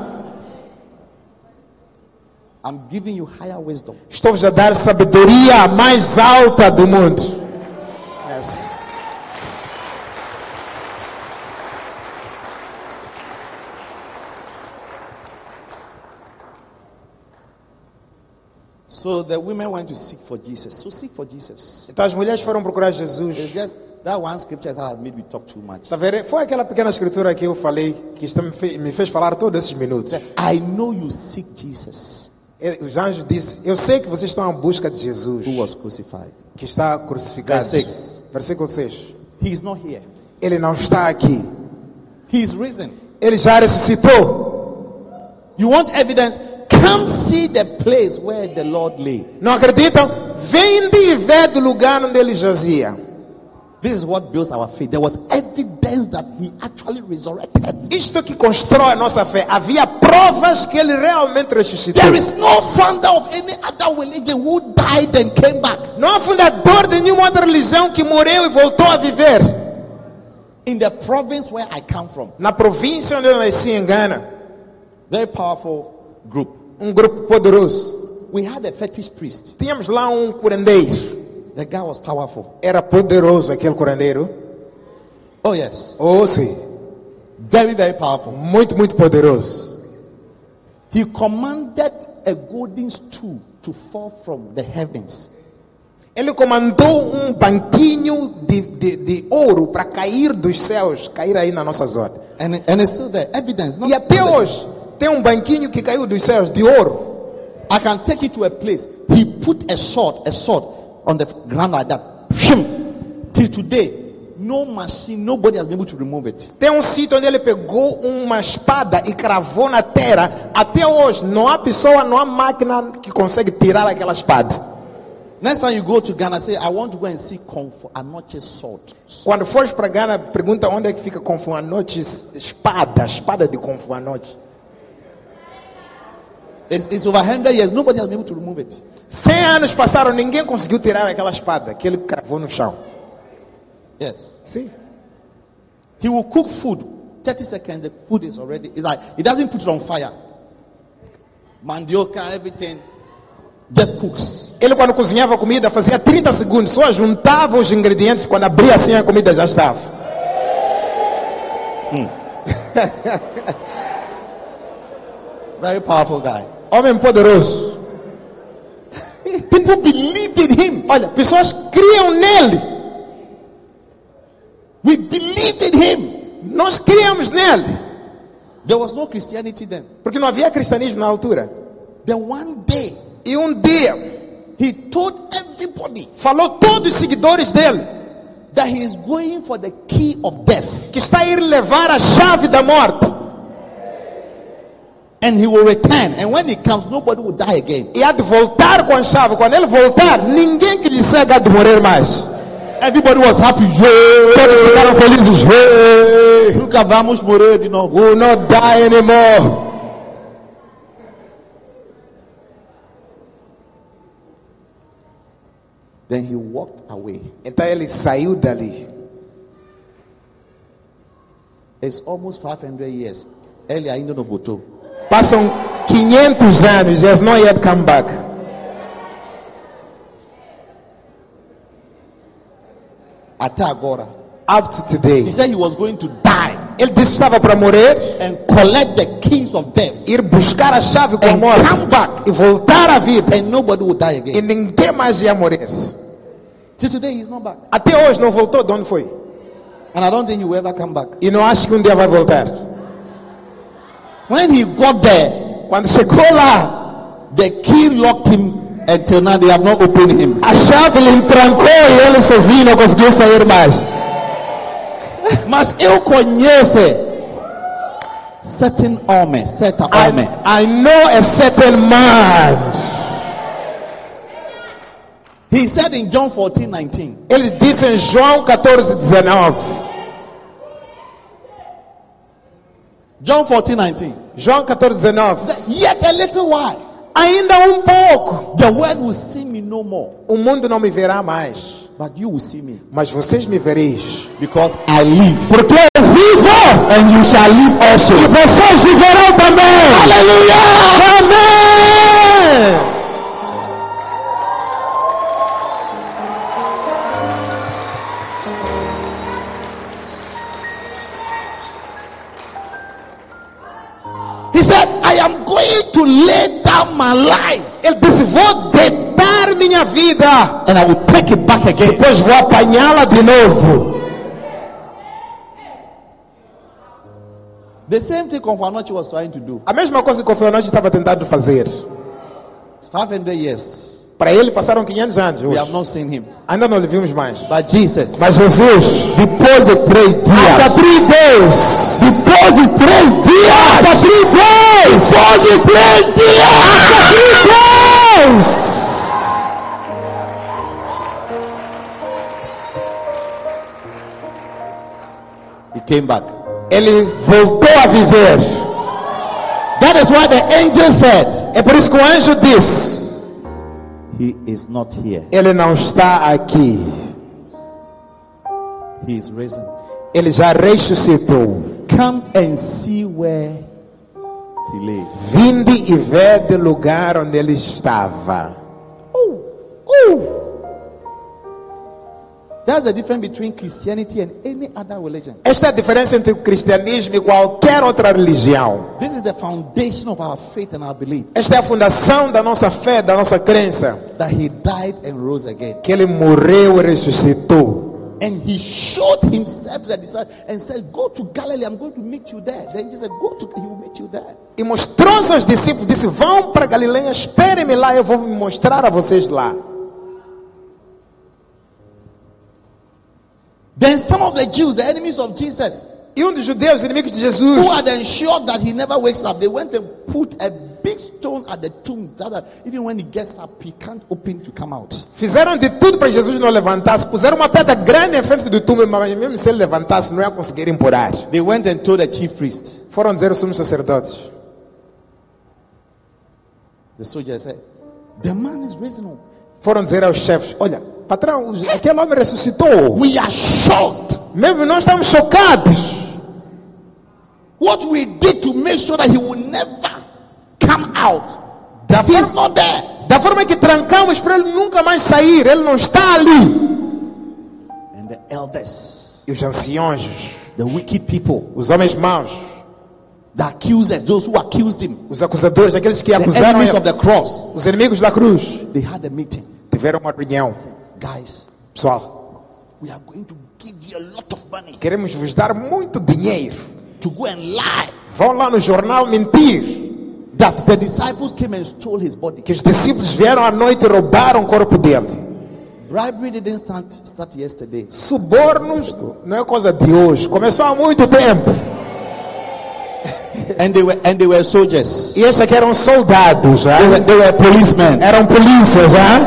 I'm giving you higher wisdom. Estou-vos a dar sabedoria mais alta do mundo. Yes. So the women went to seek for Jesus. So seek for Jesus. Então as mulheres foram procurar Jesus. It's just that one scripture that has made me talk too much. Tá vendo? Foi aquela pequena escritura que eu falei que isto me fez falar todos esses minutos. I know you seek Jesus Os anjos disseram: eu sei que vocês estão à busca de Jesus, who was crucified. que está crucificado. Verse 6. Versículo 6. He is not here. Ele não está aqui. He is risen. Ele já ressuscitou. You want evidence? Come see the place where the Lord lay. Não acreditam? Vende e vê do lugar onde ele jazia. This is what builds our faith. There was evidence that he actually resurrected. Isto que constrói a nossa fé. Havia provas que ele realmente ressuscitou. There is no founder of any other religion who died and came back. Não há fundador de nenhuma outra religião que morreu e voltou a viver. In the province where I come from, Na província onde eu nasci, em Gana, very powerful group. um grupo poderoso. We had a fetish priest. Tínhamos lá um curandeiro. The guy was powerful. Era poderoso aquele curandeiro. Oh yes, Oh, sim. very, very powerful. Muito, muito poderoso. He commanded a golden stool to fall from the heavens. Ele comandou um banquinho de ouro para cair dos céus, cair aí na nossa zona. And it's still there. Evidence. E até hoje tem um banquinho que caiu dos céus de ouro. I can take you to a place. He put a sword on the ground like that. Till today, no machine, nobody has been able to remove it. Tem um sítio onde ele pegou uma espada e cravou na terra. Até hoje não há pessoa, não há máquina que consegue tirar aquela espada. Next time you go to Ghana, say, I want to go and see Kung Fu Anoche's sword. Quando fores para Gana, pergunta onde é que fica Kung Fu Anoche, espada de Kung Fu Anoche. It's over 100 years. Nobody has been able to remove it. 100 anos passaram, ninguém conseguiu tirar aquela espada que ele cravou no chão. Yes. Sim. He will cook food. 30 seconds, the food is already. It's like he doesn't put it on fire. Mandioca, everything. just cooks. Ele, quando cozinhava a comida, fazia 30 segundos. Só juntava os ingredientes. Quando abria assim, a comida já estava. Very powerful guy. Homem poderoso. People believed in him. Olha, pessoas criam nele. We believed in him. Nós criamos nele. There was no Christianity then. Porque não havia cristianismo na altura. Then one day, E um dia, he told everybody falou todos os seguidores dele that he is going for the key of death. que está a ir levar a chave da morte. And he will return. And when he comes, nobody will die again. E há de voltar com a chave. Quando ele voltar, ninguém que lhe segue há de morrer mais. Everybody was happy. Todos ficaram felizes. Hey, Nunca vamos morrer de novo. will not die anymore. Then he walked away. Então ele saiu dali. It's almost 500 years. Ele ainda não botou. Passam 500 anos. He has not yet come back. Até agora. Up to today. He said he was going to die Ele disse que estava para morrer, and collect the keys of death. ir buscar a chave com a And morte come back. e voltar à vida. And nobody will die E again. ninguém mais ia morrer. Till today he's not back. Até hoje não voltou de onde foi. And I don't think he will ever come back. E não acho que um dia vai voltar. When he got there, Quando chegou lá, the key locked him until now they have not opened him. a chave lhe trancou e ele sozinho não conseguiu sair mais. Mas eu conheço certain homem, certa homem. I know a certain man. He said in John 14:19. Ele disse em João 14:19. John 14:19. João 14:19. Yet a little while, Ainda um pouco, the world will see me no more, o mundo não me verá mais, but you will see me, mas vocês me vereis. because I live, Porque eu vivo and you shall live also. e vocês viverão também. Hallelujah! Amém. He said, I am going to lay down my life, Ele disse: vou deitar minha vida, and I will take it back again. depois vou apanhá-la de novo. The same thing Konfanochi was trying to do. A mesma coisa que o Konfanochi estava tentando fazer. It's 500 years. Para ele passaram 500 anos. We Hoje. have not seen him. Ainda não lhe vimos mais. But Jesus, Mas Jesus, depois de 3 hasta dias, 3 days, depois de 3 dias, hasta 3 days, depois de 3 dias, he came back. ele voltou a viver. That is why the angel said, É por isso que o anjo disse: he is not here. ele não está aqui. He is risen. Ele já ressuscitou. Come and see where he lay. Vinde e vede o lugar onde ele estava. That's the difference between Christianity and any other religion. Esta é a diferença entre o cristianismo e qualquer outra religião. This is the foundation of our faith and our belief, Esta é a fundação da nossa fé, da nossa crença. that he died and rose again. Que ele morreu e ressuscitou. And he showed himself to the disciples and said, go to Galilee, I'm going to meet you there. Then he said, go to, he will meet you there. E mostrou-se aos discípulos, disse: vão para Galileia, esperem-me lá, eu vou me mostrar a vocês lá. Then some of the Jews, the enemies of Jesus, E dos judeus, inimigos de Jesus, who had ensured that he never wakes up, they went and put a big stone at the tomb, that even when he gets up, he can't open to come out. fizeram de tudo para Jesus não levantasse. Puseram uma pedra grande em frente do túmulo, mas mesmo se ele levantasse, não ia conseguir empurrar. They went and told the chief priest. Foram dizer aos sumos sacerdotes. The soldier said, the man is risen. Foram dizer aos chefes: olha, patrão, aquele homem ressuscitou. We are shocked. Mesmo nós estamos chocados. What we did to make sure that he will never come out. Da He's not there. Da forma que trancamos para ele nunca mais sair, ele não está ali. And the elders, E os anciões, the wicked people, os homens maus, the accusers, those who accused him, os acusadores, aqueles que the acusaram enemies ele, of the cross, os inimigos da cruz, they had a meeting. tiveram uma reunião. Guys, Pessoal, we are going to give you a lot of money queremos vos dar muito dinheiro. to go and lie Vão lá no jornal mentir that the disciples came and stole his body. que os discípulos vieram à noite e roubaram o corpo dele. Bribery didn't start yesterday. Subornos não é coisa de hoje, começou há muito tempo. And they were soldiers. E estes aqui eram soldados, já. They were policemen. Eram polícias, já.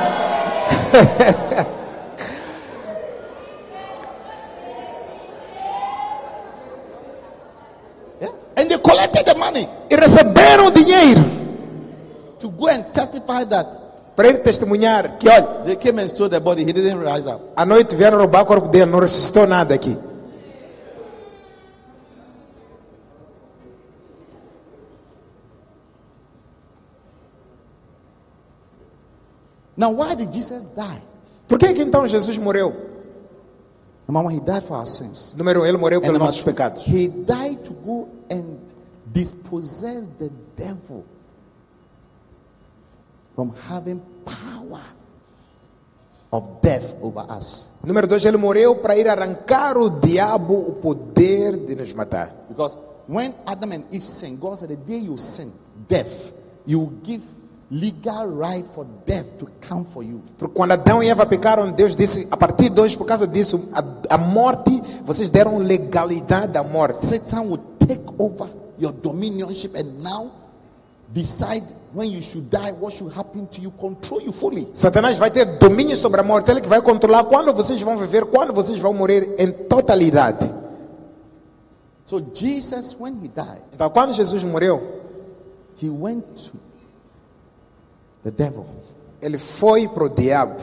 Yes. And they collected the money E receberam o dinheiro to go and testify that para ir testemunhar que, olha, they came and stole the body. He didn't rise up. à noite vieram roubar o corpo dele, não ressuscitou nada aqui. Now, why did Jesus die? Por que então Jesus morreu? Number one, he died for our sins. Número 1, ele morreu And pelos number nossos two, pecados. he died to go and dispossess the devil from having power of death over us. Número 2, ele morreu para ir arrancar o diabo o poder de nos matar. Because when Adam and Eve sinned, God said, the day you sin, death, you will give legal right for death to come for you. Porque quando Adão e Eva pecaram, Deus disse, a partir de hoje, por causa disso, a morte, vocês deram legalidade à morte. Satan will take over your dominionship and now decide when you should die, what should happen to you, control you fully. Satanás vai ter domínio sobre a morte, ele que vai controlar quando vocês vão viver, quando vocês vão morrer em totalidade. So Jesus, when he died, Então, quando Jesus morreu, he went to the devil ele foi para o diabo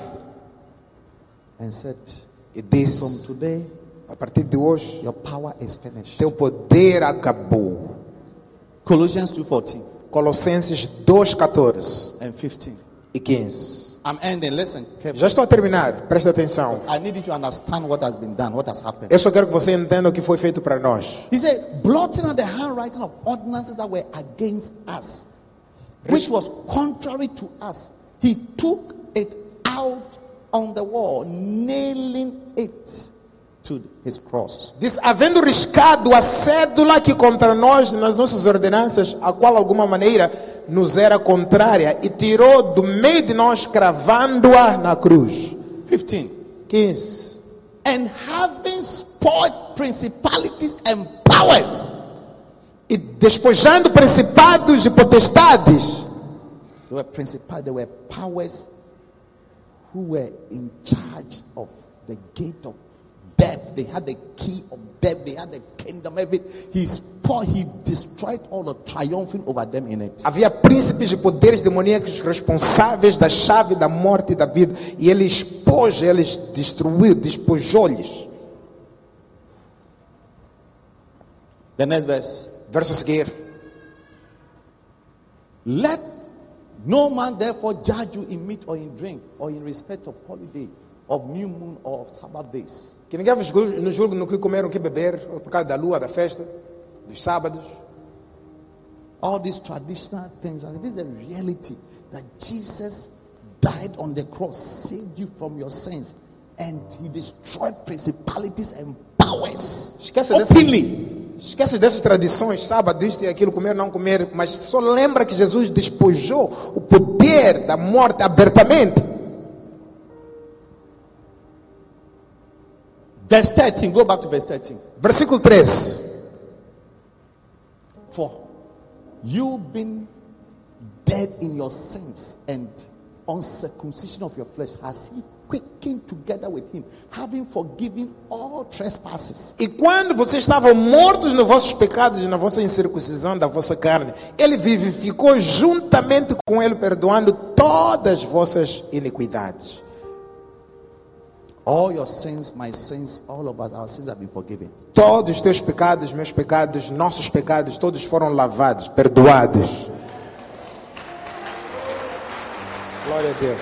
and said, e from disse, today, a partir de hoje, your power is finished. teu poder acabou. Colossians 2:14 Colossenses 2:14 and 15. e 15. I'm ending. Listen carefully. Já estou a terminar, presta atenção. I need you to understand what has been done, what has happened. Eu só quero que você entenda o que foi feito para nós. He said, blotting out the handwriting of ordinances that were against us, which was contrary to us. He took it out on the wall, nailing it to his cross. Diz, havendo riscado a cédula que contra nós, nas nossas ordenanças, a qual alguma maneira nos era contrária, e tirou do meio de nós, cravando-a na cruz. 15. 15. And having spoiled principalities and powers. E despojando principados e potestades. There were principalities, there were powers who were in charge of the gate of death. They had the key of death. They had the kingdom. He destroyed all the triumphing over them in it. Havia príncipes e poderes demoníacos responsáveis da chave da morte e da vida. E ele expôs, eles destruiu, despojou-lhes. The next verse. Verso a seguir. Let no man therefore judge you in meat or in drink or in respect of holiday, of new moon or of Sabbath days. Que ninguém nos julgue no que comer, no que beber, ou por causa da lua, da festa, dos sábados. All these traditional things, and this is the reality that Jesus died on the cross, saved you from your sins, and he destroyed principalities and powers. Esquece dessas tradições, sábado, isto e aquilo, comer, não comer, mas só lembra que Jesus despojou o poder da morte abertamente. Verse 13, go back to verse 13. Versículo 13. For you being dead in your sins and uncircumcision of your flesh, has he quickened together with him, having forgiven all trespasses. E quando vocês estavam mortos nos vossos pecados e na vossa incircuncisão da vossa carne, ele vivificou juntamente com ele, perdoando todas as vossas iniquidades. All your sins, my sins, all of us, our sins have been forgiven. Todos os teus pecados, meus pecados, nossos pecados, todos foram lavados, perdoados. Glória a Deus.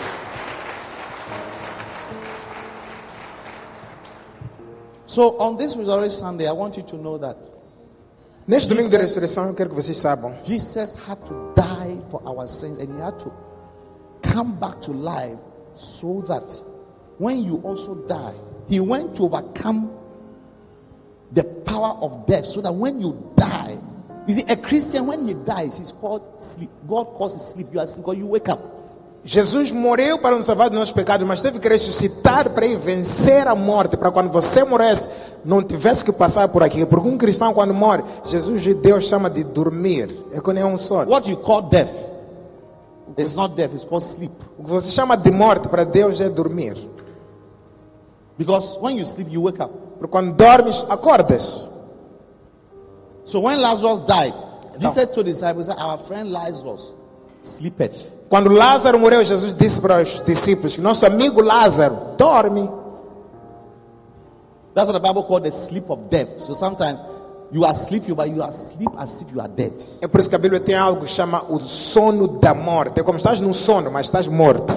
So on this Resurrection Sunday, I want you to know that Neste domingo de Jesus- ressurreição, eu quero que vocês saibam. Jesus had to die for our sins, and he had to come back to life so that when you also die, he went to overcome the power of death, so that when you die, you see, a Christian, when he dies, he's called sleep. God calls it sleep. You are asleep because you wake up. Jesus morreu para nos salvar dos nossos pecados, mas teve que ressuscitar para ir vencer a morte, para quando você morresse, não tivesse que passar por aqui. Porque um cristão, quando morre, Jesus de Deus chama de dormir. É quando é um sono. What you call death, it's not death, it's called sleep. O que você chama de morte para Deus é dormir. Because when you sleep, you wake up. Porque quando dormes, acordas. So when Lazarus died, Jesus told the disciples that our friend Lazarus sleepeth. Quando Lázaro morreu, Jesus disse para os discípulos que nosso amigo Lázaro dorme. That's what the Bible called the sleep of death. So sometimes you are sleeping, but you are asleep as if you are dead. É por isso que a Bíblia tem algo que chama o sono da morte. É como estás num sono, mas estás morto.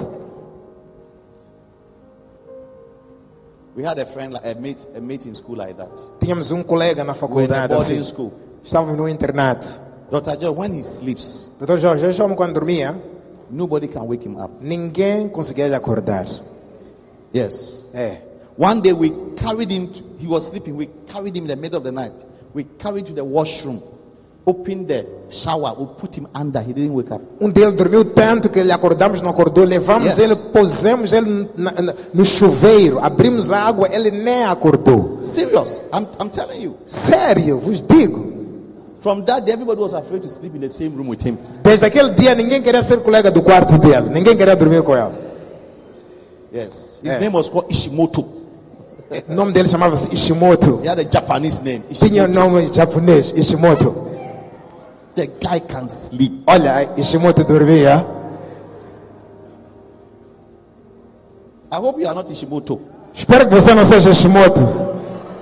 We had a friend, like a mate in school like that. Tínhamos um colega na We were in a faculdade boarding assim. school. Estávamos no internato. Dr. Joe, when he sleeps, Dr. Jorge, eu quando dormia, nobody can wake him up. ninguém conseguia lhe acordar. Yes. É. One day we carried him, he was sleeping, we carried him in the middle of the night. We carried him to the washroom, opened the shower, we put him under, he didn't wake up. Um dele dormiu tanto que ele acordamos, não acordou. Levamos Yes. ele, pusemos ele no chuveiro, abrimos a água, ele nem acordou. Serious, I'm telling you. Sério, vos digo. From that day, everybody was afraid to sleep in the same room with him. Desde aquele dia, ninguém queria ser colega do quarto dele. Ninguém queria dormir com ele. Yes. His Yeah. name was called Ishimoto. O nome dele chamava-se Ishimoto. He had a Japanese name. Tinha o Ishimoto. nome japonês, Ishimoto. The guy can sleep. Olha, Ishimoto dormia. I hope you are not Ishimoto. Espero que você não seja Ishimoto.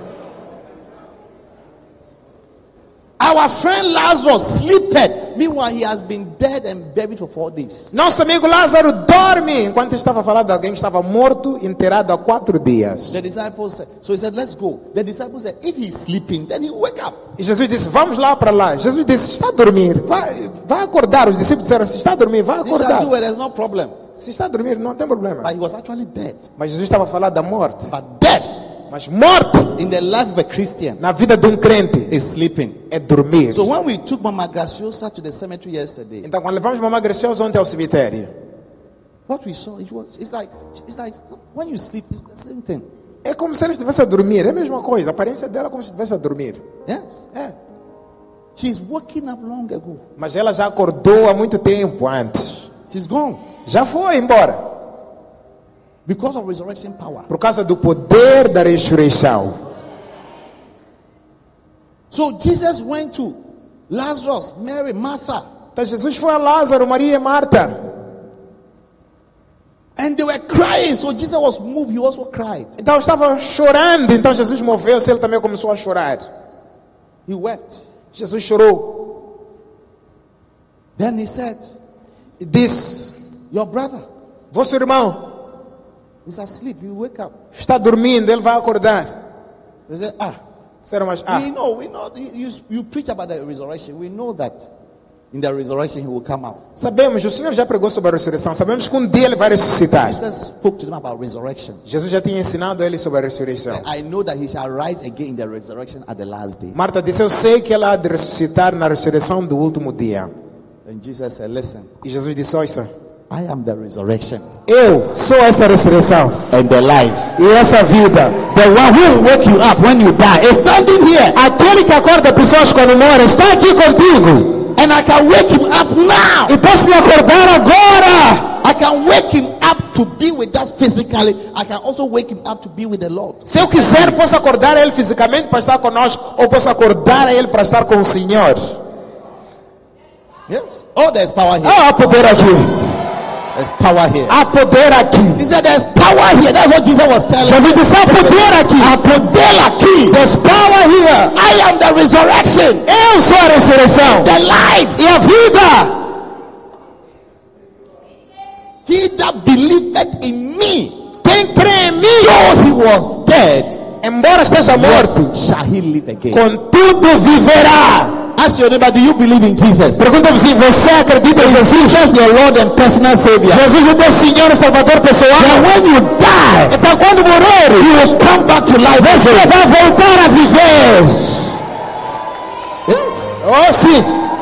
Our friend Lazarus sleepeth. Meanwhile, he has been dead and buried for 4 days. Nosso amigo Lázaro dorme. Enquanto estava falando de alguém que estava morto, enterrado há 4 dias. The disciples said, so he said, let's go. The disciples said, if he's sleeping, then he'll wake up. E Jesus disse, vamos lá para lá. Jesus disse, está a dormir. Vai acordar. Os discípulos disseram, se está a dormir, vai He shall acordar. do it, there's no problem. Se está a dormir, não tem problema. But he was actually dead. Mas Jesus estava a falar da morte. But death Mas morte, in the life of a Christian na vida de um crente, is sleeping. é dormir. So when we took Mama Graciosa to the cemetery yesterday, Então, quando levamos Mamãe Graciosa ontem ao cemitério, what we saw, it's like when you sleep, it's the same thing. é como se ela estivesse a dormir. É a mesma coisa. A aparência dela é como se estivesse a dormir. Yes. É. She's waking up long ago. Mas ela já acordou há muito tempo antes. She's gone. Já foi embora. Because of resurrection power. Por causa do poder da ressurreição. So Jesus went to Lazarus, Mary, Martha, Então Jesus foi a Lázaro, Maria e Marta. and they were crying. So Jesus was moved, he also cried. Então estava chorando. Então Jesus moveu-se, ele também começou a chorar. He wept. Jesus chorou. Then he said, E disse, your brother vosso irmão is asleep, you wake up. está dormindo, ele vai acordar. They said, Disseram, mas we know, you preach about the resurrection. We know that in the resurrection he will come out. sabemos, o Senhor já pregou sobre a ressurreição. Sabemos que um dia ele vai ressuscitar. Jesus spoke to them about resurrection. Jesus já tinha ensinado a ele sobre a ressurreição. I know that he shall rise again in the resurrection at the last day. Marta disse, eu sei que ela há de ressuscitar na ressurreição do último dia. And Jesus said, listen, E Jesus disse, ouça, I am the resurrection eu sou essa ressurreição and the life. e essa vida. The one who will wake you up when you die is standing here. Aquele que acorda pessoas quando morrem está aqui contigo. And I can wake him up now. E posso lhe acordar agora. I can wake him up to be with us physically. I can also wake him up to be with the Lord. Se eu quiser, posso acordar ele fisicamente para estar conosco, ou posso acordar ele para estar com o Senhor. Yes. Oh, there's power here. Há poder aqui. There's power here. Há poder aqui. He said there's power here. That's what Jesus was telling Jesus us. disse, há poder aqui. Há poder aqui. There's power here. I am the resurrection. Eu sou a ressurreição The life. e a vida. He believeth in me, quem crê em mim, though he was dead, embora esteja morto, shall he live again. contudo viverá. Ask your neighbor, do you believe in Jesus? Pergunta você, você acredita em Jesus? Jesus, your Lord and personal Savior. Jesus é teu Senhor e Salvador pessoal. Then when you die, Então quando morrer, you will come back to life. você vai voltar a viver. Yes. Oh sim.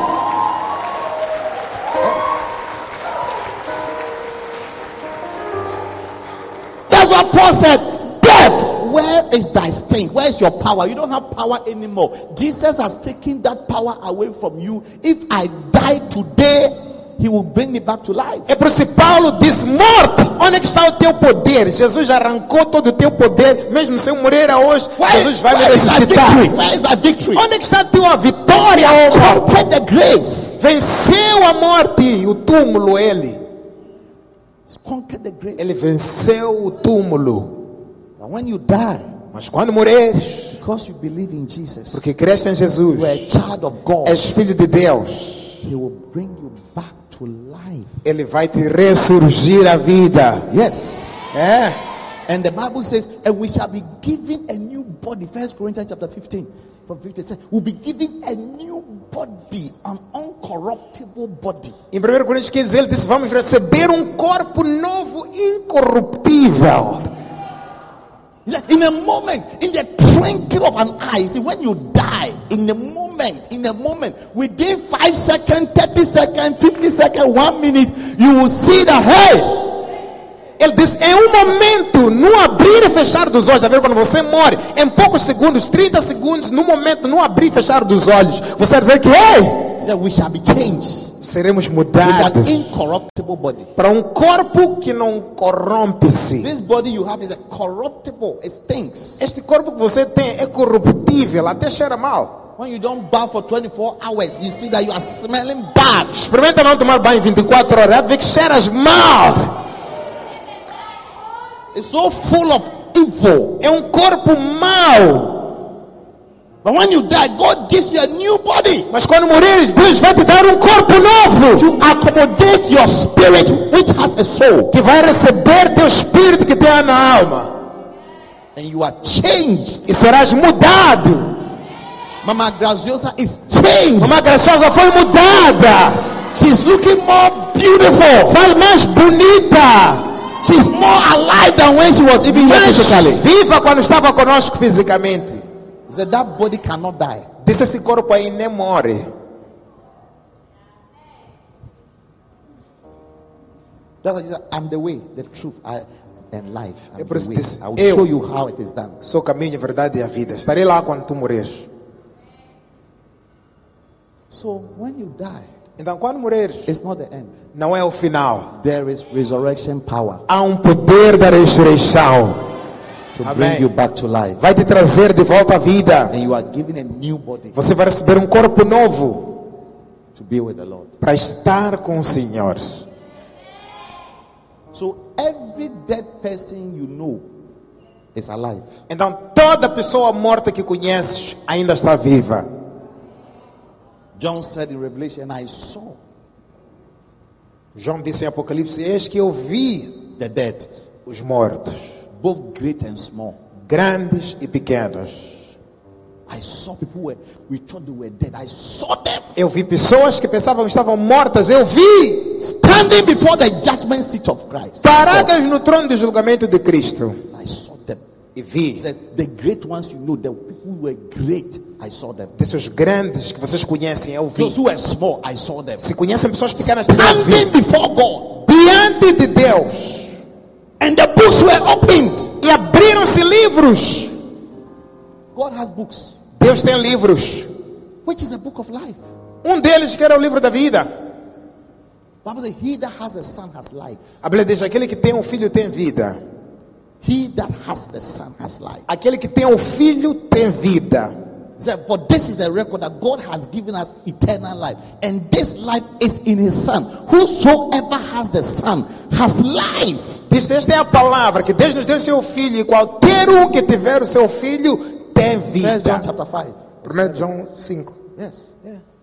That's what Paul said. Death, where is thy sting? Where is your power? You don't have power anymore. Jesus has taken that power away from you. If I die today, he will bring me back to life. É por isso que Paulo diz: morte, onde é que está o teu poder? Jesus arrancou todo o teu poder. Mesmo se eu morrer hoje, Jesus vai me ressuscitar. Where is that victory? Onde é que está a tua vitória? Conquered the grave. Venceu a morte, o túmulo ele. He's conquered the grave. Ele venceu o túmulo. And when you die, Mas quando morreres, because you believe in Jesus, porque creste em Jesus, you are a child of God, és filho de Deus, he will bring you back to life. ele vai te ressurgir a vida. Yes. É. And the Bible says, and we shall be given a new body. 1 Corinthians chapter 15. From 15 it says, we'll be given a new body, an uncorruptible body. Em 1 Coríntios 15 ele disse: vamos receber um corpo novo, incorruptível. In a moment, in the twinkle of an eye, see, when you die, in a moment, within 5 seconds, 30 seconds, 50 seconds, 1 minute, you will see that, hey, Ele disse: em um momento, no abrir e fechar dos olhos, a ver, quando você morre, em poucos segundos, 30 segundos, no momento, no abrir e fechar dos olhos, você vai ver que, hey, he said, we shall be changed seremos with mudados an incorruptible body. para um corpo que não corrompe-se. This body you have is a corruptible, it stinks. Este corpo que você tem é corruptível, até cheira mal. When you don't bath for 24 hours, you see that you are smelling bad. Experimenta não tomar banho 24 horas, vê que cheiras mal. It's so full of evil. É um corpo mau. But when you die, God gives you a new body Mas quando morreres, Deus vai te dar um corpo novo, to accommodate your spirit, which has a soul. que vai receber teu espírito que tem na alma. And you are changed. E serás mudado. Mama Graziosa is changed. Mamãe Graciosa foi mudada. She's looking more beautiful. Foi mais bonita. She's more alive than when she was even here Mais physically. viva quando estava conosco fisicamente. He said that body cannot die. Disse: esse corpo aí nem morre. That's why he said, I'm the way, the truth, and life. I'm É por the isso way. disse: I will eu show you how it is done. sou o caminho, a verdade e a vida. Estarei lá quando tu morreres. So when you die, Então quando morreres, it's not the end. não é o final. There is resurrection power Há um poder da ressurreição. to Amen. bring you back to life. Vai te trazer de volta à vida. And you are given a new body Você vai receber um corpo novo to be with the Lord. para estar com o Senhor. So every dead person you know is alive. Então toda pessoa morta que conheces ainda está viva. John said in Revelation, I saw João disse em Apocalipse: eis que eu vi the dead, os mortos, both great and small. grandes e pequenos. I saw people we thought they were dead. I saw them Eu vi pessoas que pensavam que estavam mortas. Eu vi standing before the judgment seat of Christ. paradas no trono de julgamento de Cristo. I saw them. E He vi said, the great ones you know, the people who were great, I saw them. desses grandes que vocês conhecem. Eu vi. Those who were small, I saw them. Se conhecem pessoas pequenas, também eu vi. Standing before God. Diante de Deus. And the books were opened. E abriram-se livros. God has books. Deus tem livros. Which is the book of life. Um deles que era o livro da vida. The Bible says, he that has a son has life. A Bíblia diz: aquele que tem um filho tem vida. He that has the son has life. Aquele que tem um filho tem vida. He said, for this is the record that God has given us eternal life. And this life is in his son. Whosoever has the son has life. Diz: esta é a palavra que Deus nos deu seu filho, e qualquer um que tiver o seu filho tem 1 vida. John chapter 5. 1 João 5. Yes. Yeah.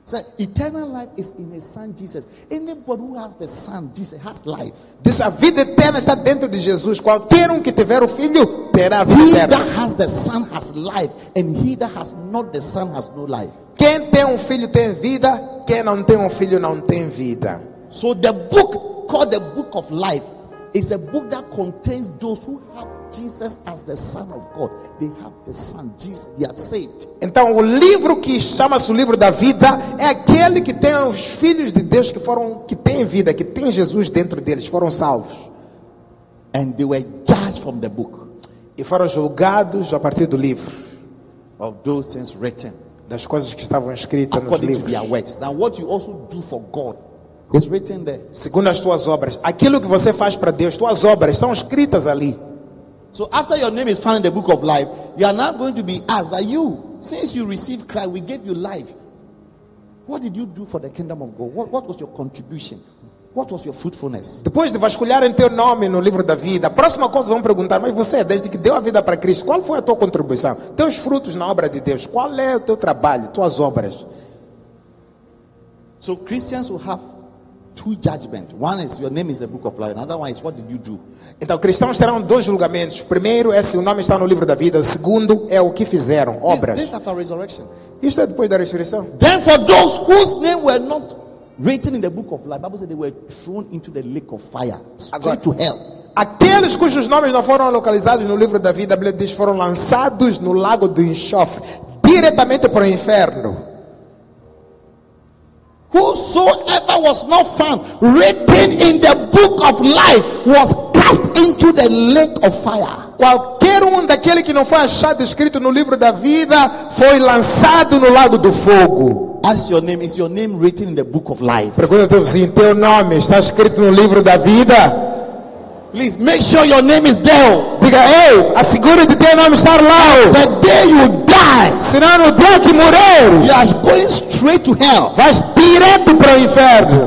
So eternal life is in His Son Jesus. Anybody who has the Son Jesus has life. Diz, a vida eterna está dentro de Jesus. Qualquer que tiver o Filho terá a vida He eterna. that has the Son has life, and he that has not the Son has no life. Quem tem um filho tem vida. Quem não tem um filho não tem vida. So the book called the Book of Life is a book that contains those who have Jesus as the Son of God. They have the Son, Jesus, they are saved. Então, o livro que chama-se o livro da vida é aquele que tem os filhos de Deus que têm vida, que tem Jesus dentro deles, foram salvos. And they were judged from the book E foram julgados a partir do livro, of those things written das coisas que estavam escritas nos according to livros. their works. Now, what you also do for God is written there. Segundo as tuas obras. Aquilo que você faz para Deus, tuas obras estão escritas ali. So after your name is found in the book of life, you are now going to be asked that since you received Christ, we gave you life. What did you do for the kingdom of God? What was your contribution? What was your fruitfulness? Depois de vasculharem teu nome no livro da vida, a próxima coisa vão perguntar, mas você, desde que deu a vida para Cristo, qual foi a tua contribuição? Teus frutos na obra de Deus, qual é o teu trabalho, tuas obras? So Christians will have two judgments. One is your name is the book of life. Another one is what did you do? Então, cristãos terão dois julgamentos. O primeiro é se o nome está no livro da vida. O segundo é o que fizeram, obras. This after resurrection. Isso é depois da ressurreição. Then for those whose name were not written in the book of life, Bible said they were thrown into the lake of fire, straight to hell. Aqueles cujos nomes não foram localizados no livro da vida, a Bíblia diz, foram lançados no lago do enxofre, diretamente para o inferno. Whosoever was not found written in the book of life was cast into the lake of fire. Qualquer daquele que não foi achado escrito no livro da vida foi lançado no lago do fogo. Ask your name. Is your name written in the book of life? Pergunta teu vizinho, teu nome está escrito no livro da vida? Please make sure your name is there. Diga, ei, assegure de teu nome estar lá. The day you die, Senão no dia que morrer, you are going straight to hell. vais direto para o inferno.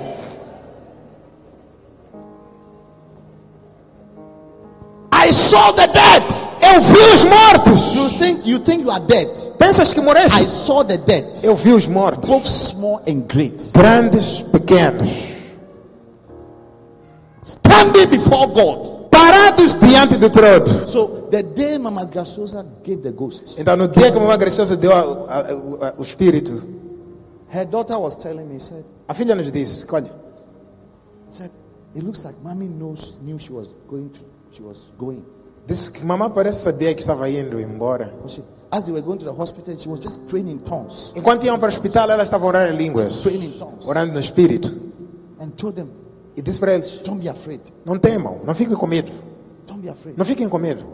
I saw the dead. Eu vi os mortos. You think you are dead. Pensas que morreste? I saw the dead, Eu vi os mortos. both small and great, Grandes, pequenos. standing before God. Parados diante do trono. So the day Mama Graciosa gave the ghost, Então no dia que a mamãe Graciosa deu o espírito, her daughter was telling me, said, a filha nos disse, olha, it looks like Mommy knew she was going. disse que mamãe parece saber que estava indo embora. As they were going to the hospital, she was just praying in tongues. Enquanto iam para o hospital, ela estava orando em línguas, Just praying in tongues. orando no espírito. And told them, E disse para eles, don't be afraid. não temam, não fiquem com medo. Don't be afraid. Não fiquem com medo.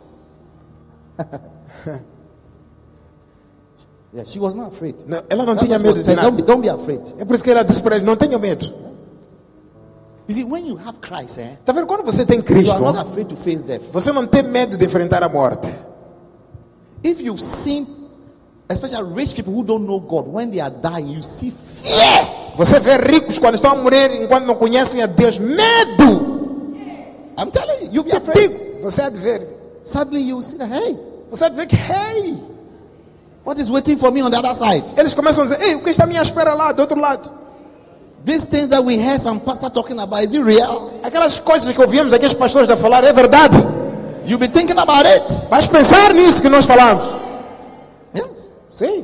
Yeah, she was not afraid. Não, ela não That's tinha what she medo was de telling. nada. Don't be afraid. É por isso que ela disse para eles, não tenham medo. You see, when you have Christ, Tá vendo? Quando você tem you Cristo, are not afraid to face death. você não tem medo de enfrentar a morte. If you've seen, especially rich people who don't know God, when they are dying, you see fear. Você vê ricos quando estão a morrer, enquanto não conhecem a Deus, medo. I'm telling you, you'll be Que afraid. digo, você há de ver. Suddenly you see that, hey, Você há de ver que, hey, what is waiting for me on the other side? eles começam a dizer, ei, o que está à minha espera lá, do outro lado? These things that we heard some pastor talking about, is it real? Aquelas coisas que ouvimos aqueles pastores a falar, é verdade? You'll be thinking about it. Vais pensar nisso que nós falamos. Yes. Sim.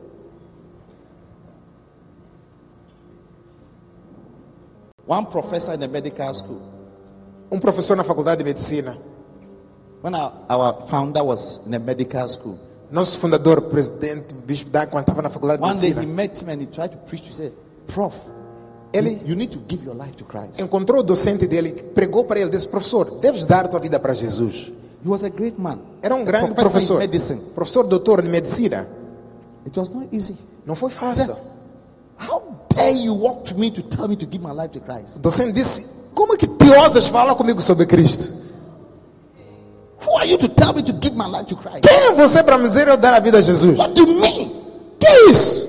One professor in the medical school, Professor na faculdade de medicina, when our founder was in the medical school, nosso fundador, presidente Bispo Dan, quando estava na faculdade de one day he medicina, met him and he tried to preach to say, Prof, ele you need to give your life to Christ. encontrou o docente dele, pregou para ele, disse, professor, deves dar tua vida para Jesus. He was a great man. Era A grande professor professor, in medicine. professor doutor de medicina. It was not easy. Não foi fácil. How dare you walk to me to tell me to give my life to Christ? O docente disse, como é que te ousas falar comigo sobre Cristo? Who are you to tell me to give my life to Christ? Quem é você para me dizer eu dar a vida a Jesus? What do you mean? Que é isso?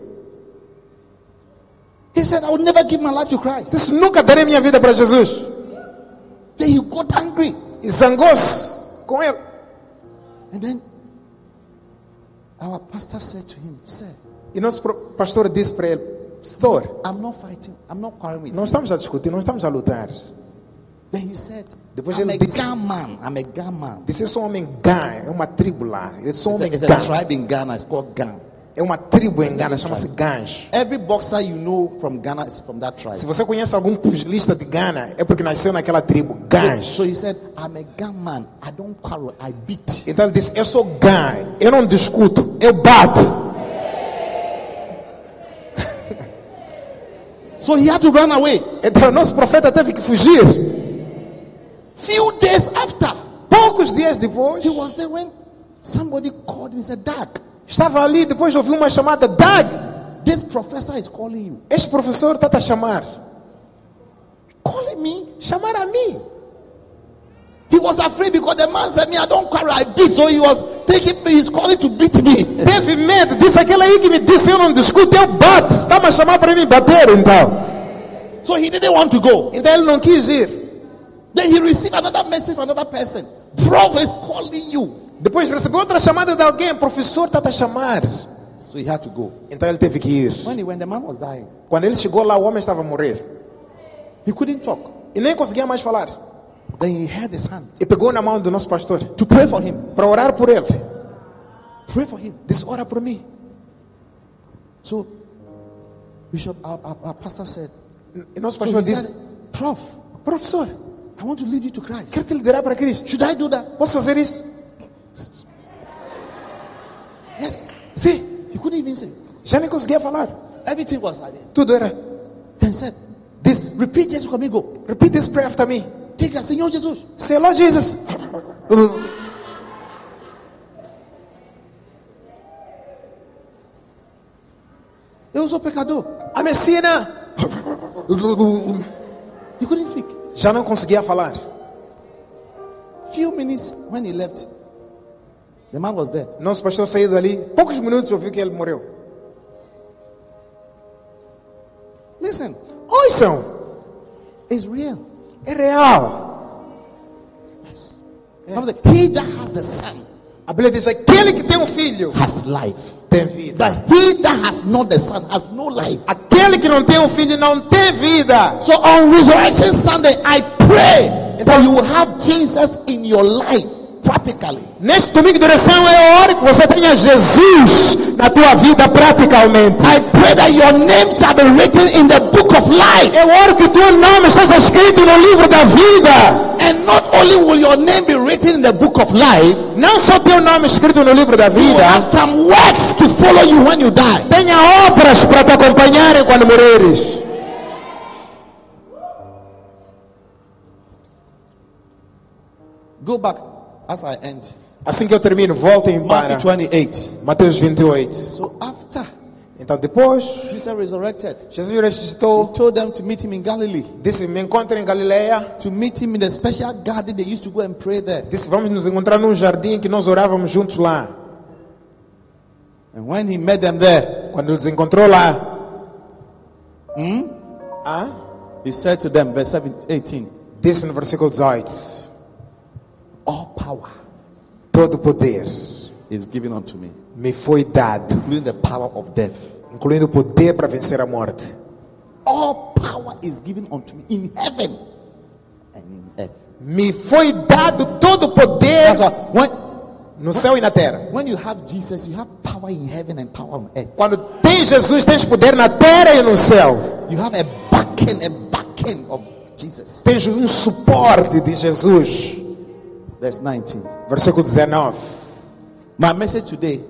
He said, I will never give my life to Christ. Disse, nunca darei minha vida para Jesus. Then he got angry. E zangou-se com ele. And then our pastor said to him, Sir, E nosso pastor disse para ele: pastor, I'm not fighting. I'm not quarreling with não you. estamos a discutir, não estamos a lutar. Then he said, Depois I'm ele a disse- gunman. I'm a gunman. Disse: eu sou um homem Gan, é uma tribo lá. Eu sou um homem It's a Gan. tribe in Ghana. It's called Gan. É uma tribo em Ghana, chama-se Gans. Every boxer you know from Ghana is from that tribe. Se você conhece algum pugilista de Ghana, é porque nasceu naquela tribo, Gans. So he said, I'm a gunman. I don't quarrel. I beat. Então ele disse: eu sou Gan, eu não discuto, eu bato. So he had to run away. Então nosso profeta teve que fugir. Few days after, Poucos dias depois, he was there when somebody called him and said, Doug, estava ali, depois ouviu uma chamada: Doug, this professor is calling you. este professor está a chamar. Calling me. Chamar a mim. He was afraid because the man said, me, I don't quarrel, I beat. So he was taking me, he's calling to beat me. Teve medo, disse aquele aí que me disse: eu não discuto, eu bato. Estava a chamar para mim bater, então. So he didn't want to go. Então ele não quis ir. Then he received another message from another person. Prof is calling you. Depois recebeu outra chamada de alguém: professor está a chamar. So he had to go. Então ele teve que ir. When the man was dying, Quando ele chegou lá, o homem estava a morrer. he couldn't talk. E nem conseguia mais falar. Then he held his hand E pegou na mão do nosso pastor to pray for him. para orar por ele. Pray for him. Disse: ora por mim. So Bishop, our pastor said, E nosso so pastor he disse: said, Prof, professor, I want to lead you to Christ. quero te liderar para Cristo. Should I do that? Posso fazer isso? Yes. Sim. He couldn't even say. Já nem conseguia falar. Everything was like that. Tudo era. Then said, Disse: repeat Jesus comigo. repeat this prayer after me. Diga, Senhor Jesus. Say, Lord Jesus. Eu sou pecador. A Messina. He couldn't speak. Já não conseguia falar. Few minutes when he left, the man was dead. Nosso pastor saiu dali. Poucos minutos ouviu que ele morreu. Listen, Ouçam. it's real. É real. Bible said, he that has the son A Bíblia diz: aquele que tem um filho has life. tem vida. But he that has not the son has no life. Aquele que não tem um filho não tem vida. So on Resurrection Sunday, I pray that you will have Jesus in your life practically. Neste domingo de oração é a hora que você tenha Jesus na tua vida praticamente. I pray that your name shall be written in the book of life. É a hora que o teu nome esteja escrito no livro da vida. And not only will your name be written in the book of life, Não só teu nome escrito no livro da you will vida, have some works to follow you when you die. tenha obras para te acompanharem quando morreres. Go back as I end. Assim que eu termino, voltem para Matthew 28. Mateus 28. So after Então depois, Jesus resurrected, Jesus he ressuscitou. told them to meet him in Galilee. Disse: me encontrem em Galileia. To meet him in the special garden they used to go and pray there. Disse: vamos nos encontrar num jardim que nós orávamos juntos lá. And when he met them there, Quando eles encontrou lá, he said to them, verse 18, disse no versículo 18: all power todo poder is given unto me, me foi dado, including the power of death. incluindo o poder para vencer a morte. All power is given unto me in heaven and in earth. Me foi dado todo o poder That's why no céu e na terra. when you have Jesus, you have power in heaven and power on earth. Quando tem Jesus, tens poder na terra e no céu. You have a backing of Jesus. Tens suporte de Jesus. Verse 19. Versículo 19. My message today,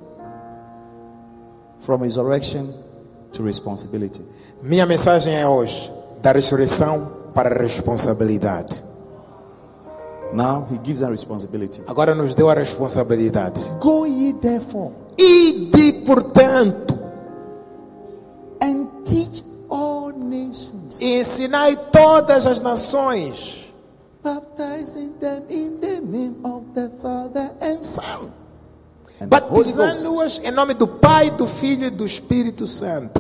from resurrection to responsibility. Minha mensagem é hoje: da ressurreição para a responsabilidade. Now he gives a responsibility. Agora nos deu a responsabilidade. Go ye therefore Ide, portanto, and teach all nations, e ensinai todas as nações, baptizing them in the name of the Father and Son, and the Holy Ghost. batizando-as em nome do Pai, do Filho e do Espírito Santo.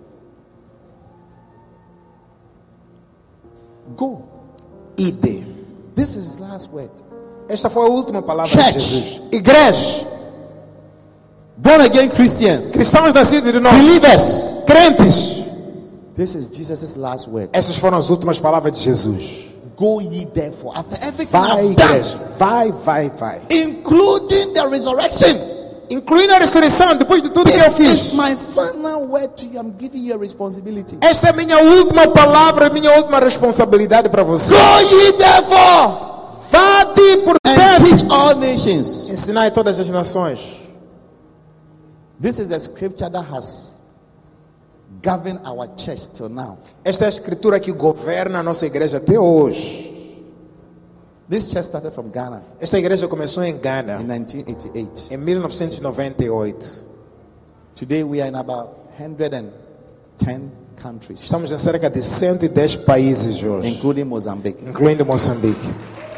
Go. Ide. This is his last word. Esta foi a última palavra Church. de Jesus. Igreja, Go Born again Christians. Cristãos nascidos de novo. Believers. Crentes. This is Jesus' last word. Essas foram as últimas palavras de Jesus. Go ye therefore. After everything Vai, I've done, igreja. Vai. including the resurrection. Incluindo a ressurreição, depois de tudo que eu This fiz. is my final word to you. I'm giving you a responsibility. Esta é a minha última palavra, minha última responsabilidade para você. Go ye therefore Vade, and portanto, teach all nations. ensinai todas as nações. This is the scripture that has governed our church till now. Esta é a escritura que governa a nossa igreja até hoje. This church started from Ghana Esta igreja começou em Ghana in 1988. em 1998. Today we are in about 110 countries, Estamos em cerca de 110 países hoje, including Mozambique. incluindo Moçambique.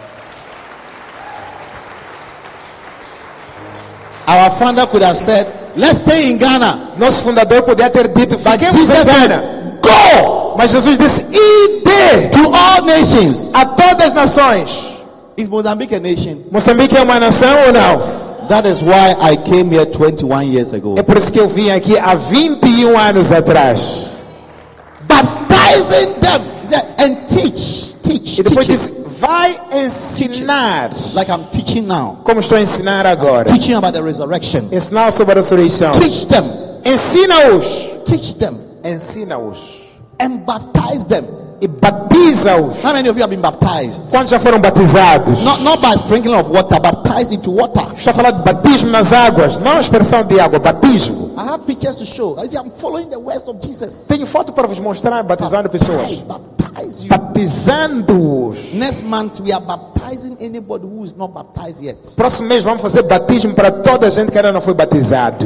Our founder could have said, let's stay in Ghana. Nosso fundador podia ter dito, But fiquemos Jesus em Ghana. said, go Mas Jesus disse, ide to all nations. a todas as nações. Is Mozambique a nation? Moçambique é uma nação ou não? That is why I came here 21 years ago. É por isso que eu vim aqui há 21 anos atrás. Baptizing them. He said, and teach. E depois Teaching. disse, vai ensinar. Like I'm teaching now. Como estou a ensinar agora. Teaching about the resurrection. Ensinar sobre a ressurreição. Teach them. Ensina-os. Teach them. Ensina-os. And baptize them. E batiza-os. How many of you have been baptized? Quantos já foram batizados? Not by sprinkling of water, baptized into water. Estou a falar de batismo nas águas, não a expressão de água, batismo. I have pictures to show. I say I'm following the words of Jesus. Tenho foto para vos mostrar batizando pessoas. Baptize you. Batizando-os. Next month we are baptizing anybody who is not baptized yet. Próximo mês vamos fazer batismo para toda a gente que ainda não foi batizado.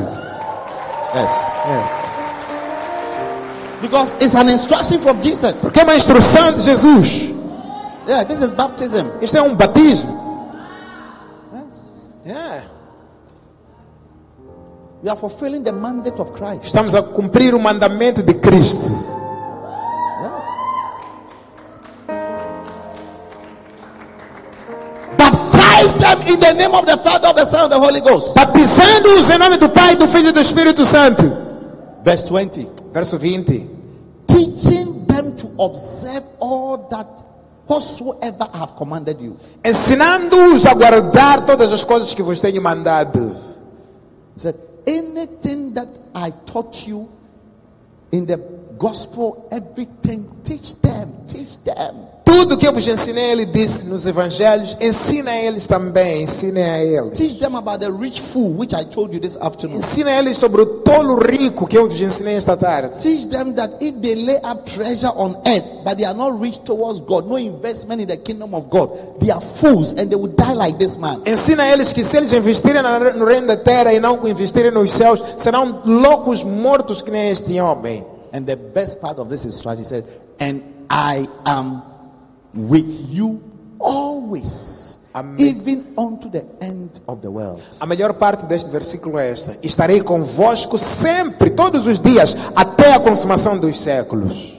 Yes. Because it's an instruction from Jesus. Porque é uma instrução de Jesus. Yeah, this is baptism. Isto é um batismo. É. We are fulfilling the mandate of Christ. Estamos a cumprir o mandamento de Cristo. Yes. Baptize them in the name of the Father, of the Son, and the Holy Ghost. Batizando-os em nome do Pai, do Filho e do Espírito Santo. Verse 20. Verso 20. Teaching them to observe all that whatsoever I have commanded you. Ensinando-os a guardar todas as coisas que vos tenho mandado. He said, anything that I taught you in the gospel, everything, teach them. Tudo que eu vos ensinei, ele disse nos evangelhos, ensina a eles também, ensinem a eles. Teach them about the rich fool, which I told you this afternoon. Ensina a eles sobre o tolo rico que eu vos ensinei esta tarde. Teach them that if they lay up treasure on earth, but they are not rich towards God, no investment in the kingdom of God, they are fools and they will die like this man. Ensina a eles que se eles investirem no reino da terra e não investirem nos céus, serão loucos mortos que nem este homem. And the best part of this instruction, he said, and I am with you always, even unto the end of the world. A melhor parte deste versículo é esta: estarei convosco sempre, todos os dias, até a consumação dos séculos.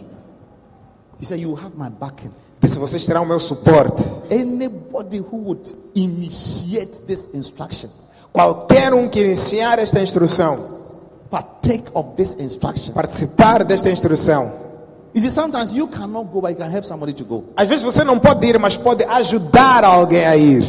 He said, you have my backing. Disse, vocês terão o meu suporte. Anybody who would initiate this instruction, Qualquer um que iniciar esta instrução, partake of this instruction. participar desta instrução. You see, sometimes you cannot go, but you can help somebody to go Às vezes você não pode ir, mas pode ajudar alguém a ir.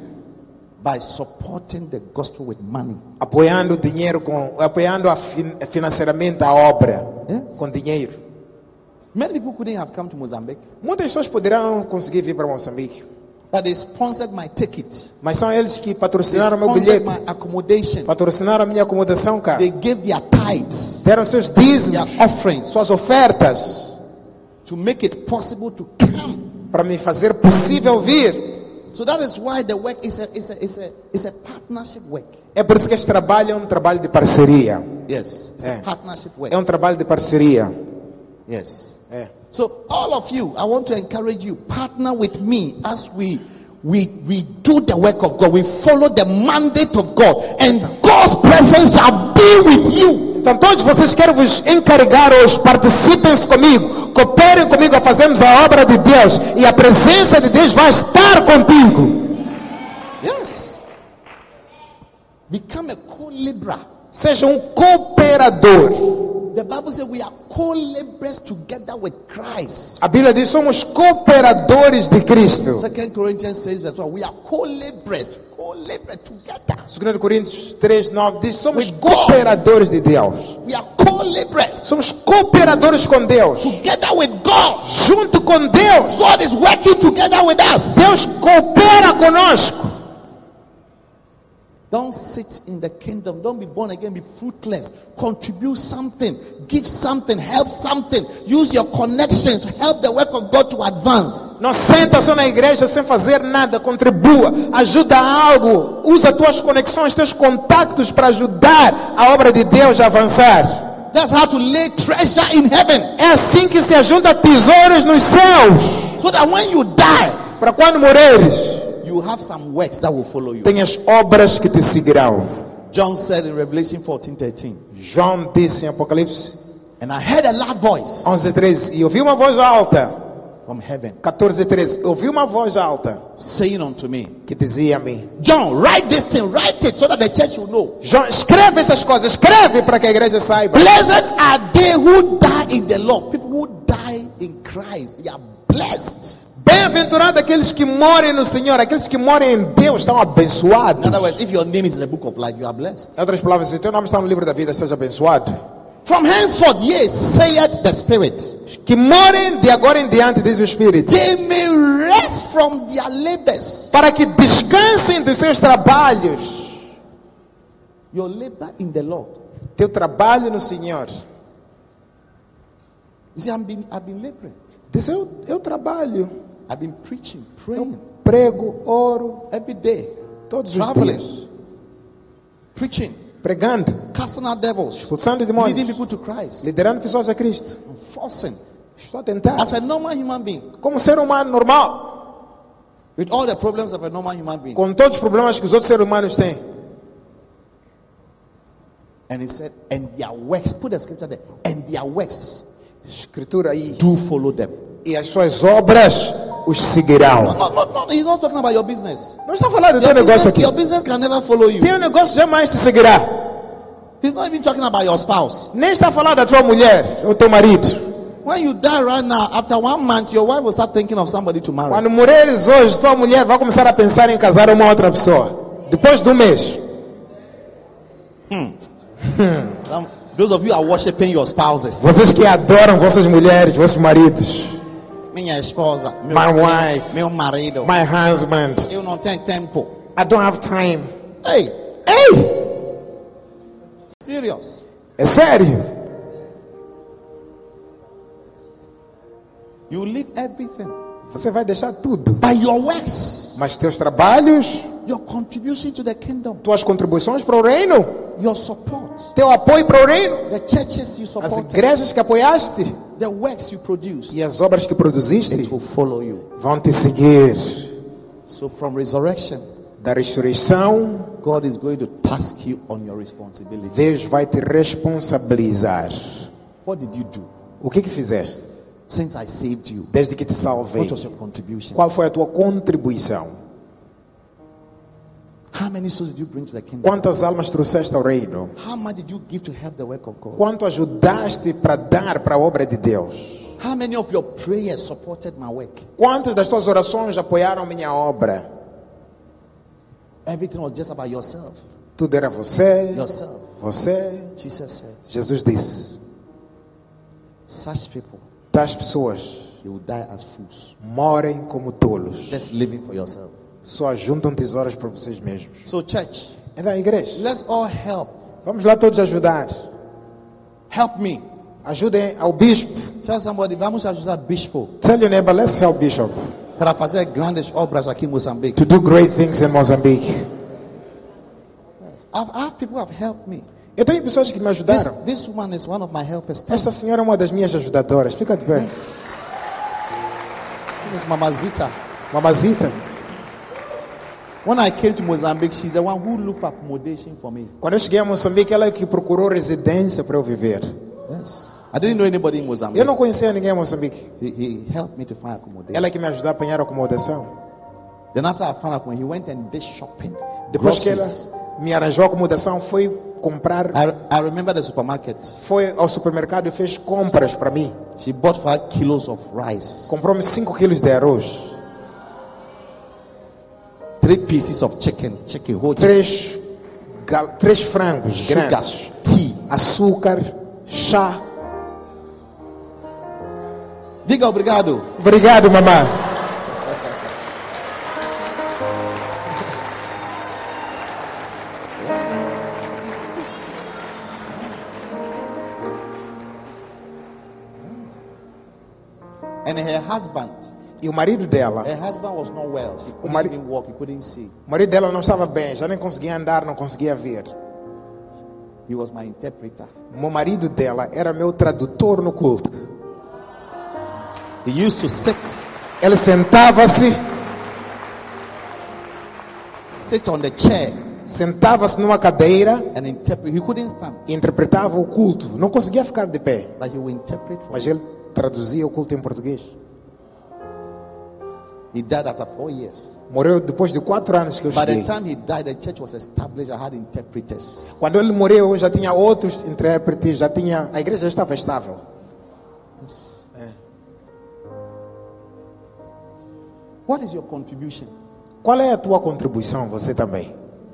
by supporting the gospel with money. Apoiando o dinheiro, apoiando financeiramente a obra, Yes. com dinheiro. Many people couldn't have come to Mozambique, Muitas pessoas poderão conseguir vir para Moçambique, but they sponsored my ticket. mas são eles que They patrocinaram o meu sponsored bilhete, my accommodation. patrocinaram a minha acomodação, cara. They gave their tithes, Deram seus their dízimos, offerings, suas ofertas, to make it possible to come. para me fazer possível vir. So that is why the work is a partnership work. É por isso que este trabalho é um trabalho de parceria. Yes, it's a partnership work. É um trabalho de parceria. Yes. É. So all of you, I want to encourage you, partner with me as we do the work of God. We follow the mandate of God, and God's presence shall be with you. Então todos vocês, quero vos encarregar hoje, participem comigo, cooperem comigo a fazermos a obra de Deus, e a presença de Deus vai estar contigo. Yes. Become a co-laborer. Seja um cooperador. The Bible says we are co-laborers together with Christ. A Bíblia diz, somos cooperadores de Cristo. 2 Corinthians 6 verse 1. We are co-laborers together. 2 Coríntios 3:9 diz, somos cooperadores de Deus. We are co-laborers Somos cooperadores com Deus. together with God. Junto com Deus. God is working together with us. Deus coopera conosco. Don't sit in the kingdom. Don't be born again. Be fruitless. Contribute something. Give something. Help something. Use your connections to help the work of God to advance. Não senta só na igreja sem fazer nada. Contribua. Ajuda algo. Usa tuas conexões, teus contactos para ajudar a obra de Deus a avançar. That's how to lay treasure in heaven. É assim que se ajunta tesouros nos céus. So that when you die, Para quando morreres, you have some works that will follow you. tenhas obras que te seguirão. John said in Revelation 14:13, João disse em Apocalipse and I heard a loud voice 11:13, e ouvi uma voz alta. from heaven 14:13, ouvi uma voz alta saying unto me, que dizia a mim: John, write this thing, write it so that the church will know. João, escreve estas coisas, escreve para que a igreja saiba. Blessed are they who die in the Lord. People who die in Christ, they are blessed. Bem-aventurado aqueles que morem no Senhor, aqueles que morem em Deus estão abençoados. In other words, if your name is in the book of life, you are blessed. Em outras palavras, se teu nome está no livro da vida, seja abençoado. From henceforth, yea, saith the Spirit, Que morem de agora em diante, diz o Espírito, they may rest from their labors. para que descansem dos seus trabalhos. Your labor in the Lord. Teu trabalho no Senhor. You see, I've been laboring. Diz, eu trabalho, I've been preaching, praying prego, oro, every day, todos os traveling, dias, preaching, pregando, casting out devils, expulsando leading demônios, people to Christ, liderando pessoas a Cristo. forcing. Estou a tentar, As a normal human being, como ser humano normal, with all the problems of a normal human being. com todos os problemas que os outros seres humanos têm. And he said, and their works, put the scripture there, and their works Escritura aí. do follow them. E as suas obras os seguirão. No, he's not talking about your business. Não está falando do teu negócio aqui. Your business can never follow you. Teu negócio jamais te seguirá. He's not even talking about your spouse. Nem está falando da tua mulher ou teu marido. When you die right now, after 1 month, your wife will start thinking of somebody to marry. Quando morreres hoje, tua mulher vai começar a pensar em casar uma outra pessoa. Depois de um mês. Those of you are worshiping your spouses. Vocês que adoram vossas mulheres, vossos maridos. Minha esposa, My wife. meu marido. My husband. Eu não tenho tempo. I don't have time. Hey, Ei! serious. É sério? You leave everything. Você vai deixar tudo. By your works, Mas teus trabalhos, your contribution to the kingdom, tuas contribuições para o reino, your support, teu apoio para o reino, the churches you as support, igrejas que apoiaste the works you produce, e as obras que produziste it will follow you. vão te seguir. So from resurrection, Da ressurreição, God is going to task you on your responsibility. Deus vai te responsabilizar. What did you do O que fizeste since I saved you? desde que te salvei? What was your contribution? Qual foi a tua contribuição? How many souls did you bring to the kingdom? Quantas almas trouxeste ao reino? How much did you give to help the work of God? Quanto ajudaste para dar para a obra de Deus? How many of your prayers supported my work? Quantas das tuas orações apoiaram minha obra? Everything was just about yourself. Tudo era você, Yourself. você. Jesus said, Jesus disse: such people, tais pessoas they will die as fools. morem como tolos. Just living for yourself. Só juntam tesouros para vocês mesmos. So church, É da igreja. let's all help. Vamos lá todos ajudar. Help me. Ajudem ao bispo. Tell somebody, vamos ajudar bispo Tell your neighbor, let's help Bishop para fazer grandes obras aqui em Moçambique. to do great things in Mozambique. I have people who have helped me. Eu tenho pessoas que me ajudaram. This woman is one of my helpers. Esta senhora é uma das minhas ajudadoras. Fica de pé. This is Mama Zita. Mamazita. When I came to Mozambique, she's the one who looked for accommodation for me. Quando eu cheguei a Moçambique, ela é que procurou residência para eu viver. Yes. I didn't know anybody in Mozambique. Eu não conhecia ninguém em Moçambique. He helped me to find accommodation. Ela é que me ajudou a apanhar acomodação. Then after I found accommodation, he went and did shopping. Depois que ela Groceries. me arranjou acomodação, foi comprar. I remember the supermarket. Foi ao supermercado e fez compras para mim. She bought 5 kilos of rice. Comprou-me 5 quilos de arroz. 3 pieces of chicken, whole chicken. 3 frangos Sugar, grandes. tea. Açúcar, chá. Diga obrigado. Obrigado, mamãe. And her husband. E o marido dela. Her husband was not well. He couldn't even walk. He couldn't see. O marido dela não estava bem, já nem conseguia andar, não conseguia ver. He was my interpreter. O marido dela era meu tradutor no culto. He used to sit Ele sit on the chair sentava-se numa cadeira and interpret. He couldn't stand, e interpretava o culto. Não conseguia ficar de pé, but he would interpret for mas me. ele traduzia o culto em português. He died after 4 years. Morreu depois de 4 anos que eu By the cheguei. time he died, the church was established. I had interpreters. Quando ele morreu, já tinha outros intérpretes, a igreja já estava estável. What is your contribution? Qual é a tua contribuição, você também?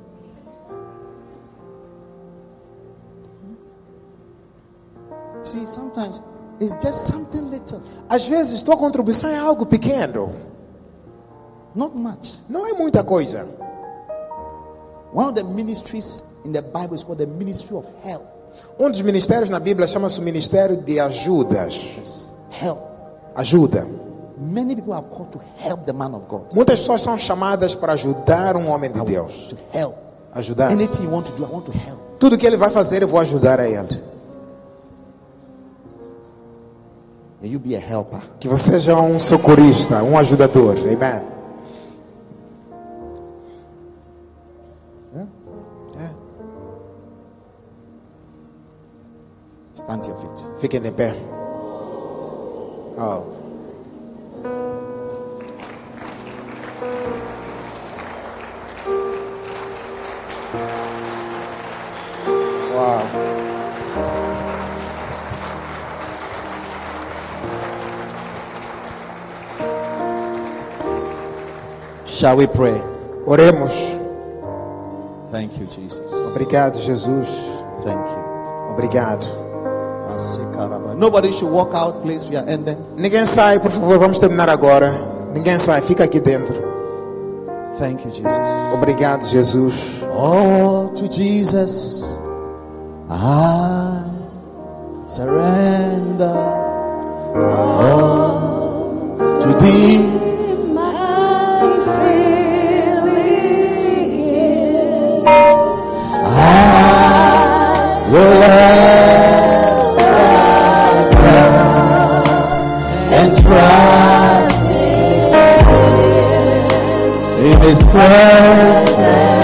See, sometimes it's just something little, Às vezes, tua contribuição é algo pequeno. not much. Não é muita coisa. One of the ministries in the Bible is called the ministry of help. Dos ministérios na Bíblia chama-se o ministério de ajudas. Help. Ajuda. Many people are called to help the man of God. Muitas pessoas são chamadas para ajudar um homem de Deus. To help. Ajudar. Anything you want to do, I want to help. Tudo que ele vai fazer, eu vou ajudar a ele. May you be a helper. Que você seja um socorrista, um ajudador. Amém. Stand to your feet. Fiquem de pé. Oh. Wow. Shall we pray? Oremos. Thank you, Jesus. Obrigado, Jesus. Thank you. Obrigado. Nobody should walk out, please. We are ending. Ninguém sai, por favor, vamos terminar agora. Ninguém sai, fica aqui dentro. Thank you, Jesus. Obrigado, Jesus. All to Jesus I surrender. All to Thee My feeling I will and trust in His presence.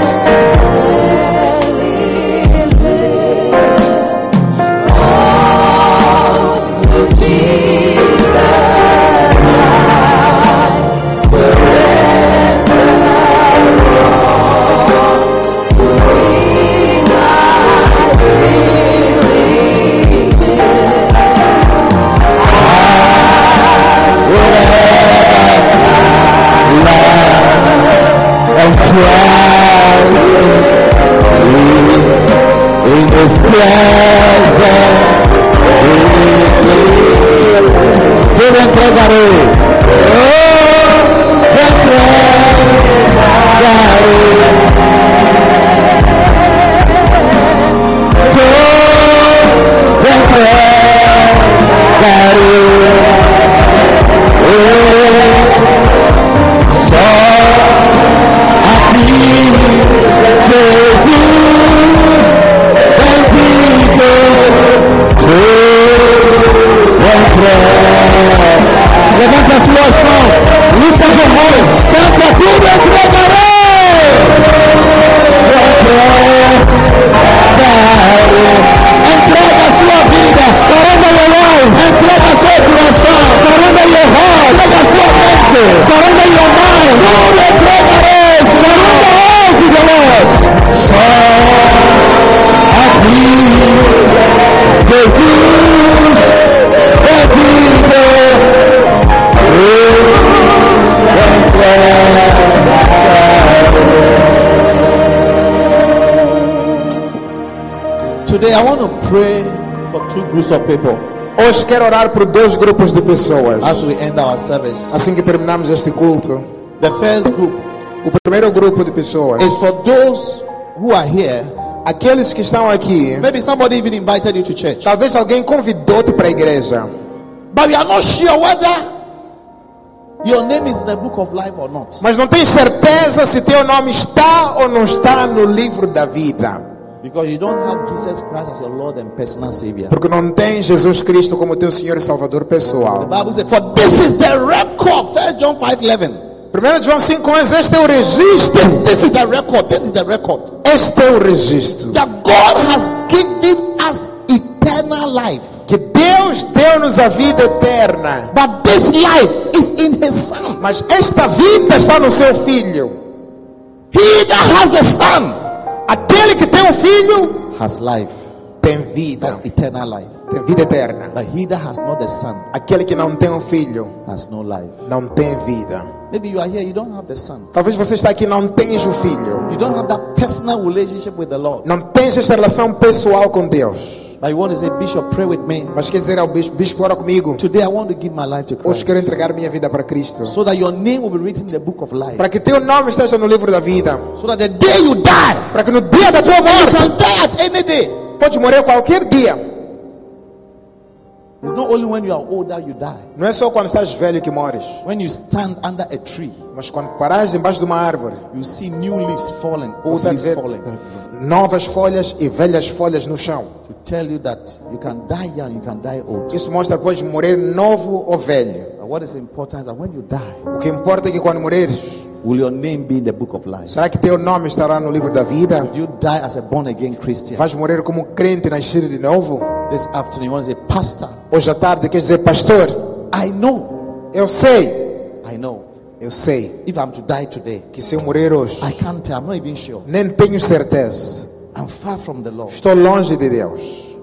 In His presence, eu entregarei. Levanta as suas mãos, lista de mãos, canta tudo, entregarei. Entrega a sua vida, surrender your life, entrega seu coração, surrender your heart, entrega a sua mente, surrender your mind, tudo entregarei, surrender all to the Lord. Só a Today I want to pray for two groups of people Hoje quero orar por dois grupos de pessoas. as we end our service. Assim que terminamos este culto. The first group O primeiro grupo de pessoas, is for those who are here. aqueles que estão aqui. Maybe somebody even invited you to church, Talvez alguém convidou-te para a igreja, but we are not sure whether your name is in the book of life or not. mas não tens certeza se teu nome está ou não está no livro da vida. Because you don't have Jesus Christ as your Lord and personal Savior. Porque não tens Jesus Cristo como teu Senhor e Salvador The pessoal. Bible says, for this is the record. 1 John 5:11. 1 João 5:11, este é o registro. This is the record. This is the record. Este é o registro. That God has given us eternal life. Que Deus deu-nos a vida eterna. But this life is in His Son. Mas esta vida está no seu Filho. He that has the Son Aquele que tem um filho has life. tem vida. That's eternal life. Tem vida eterna. But he that has not the Son Aquele que não tem um filho has no life. não tem vida. Maybe you are here, you don't have the Son. Talvez você está aqui e não tens o filho. You don't have that personal relationship with the Lord. Não tens esta relação pessoal com Deus. But you want to say, Bishop, pray with me. Mas quer dizer ao bispo, ora comigo. Today I want to give my life to Hoje quero Christ. entregar minha vida para Cristo. So that your name will be written in the book of life. Para que teu nome esteja no livro da vida. So that the day you die, Para que no dia da tua you morte, can die at any day. pode morrer qualquer dia. It's not only when you are older you die. Não é só quando estás velho que morres. When you stand under a tree, Mas quando parares embaixo de uma árvore, you see new leaves falling, old você leaves vê falling. novas folhas e velhas folhas no chão. To tell you that you can die young, you can die old. Isso mostra que podes morrer novo ou velho. But what is important is that when you die, O que importa é que quando morreres, will your name be in the book of life? será que teu nome estará no livro da vida? Will you die as a born again Christian? Vais morrer como crente nascido de novo? This afternoon you want to say, Pastor, Hoje à tarde quer dizer, pastor, I know, eu sei, if I'm to die today, que se eu morrer hoje, I can't tell, I'm not even sure. nem tenho certeza. I'm far from the Lord. Estou longe de Deus.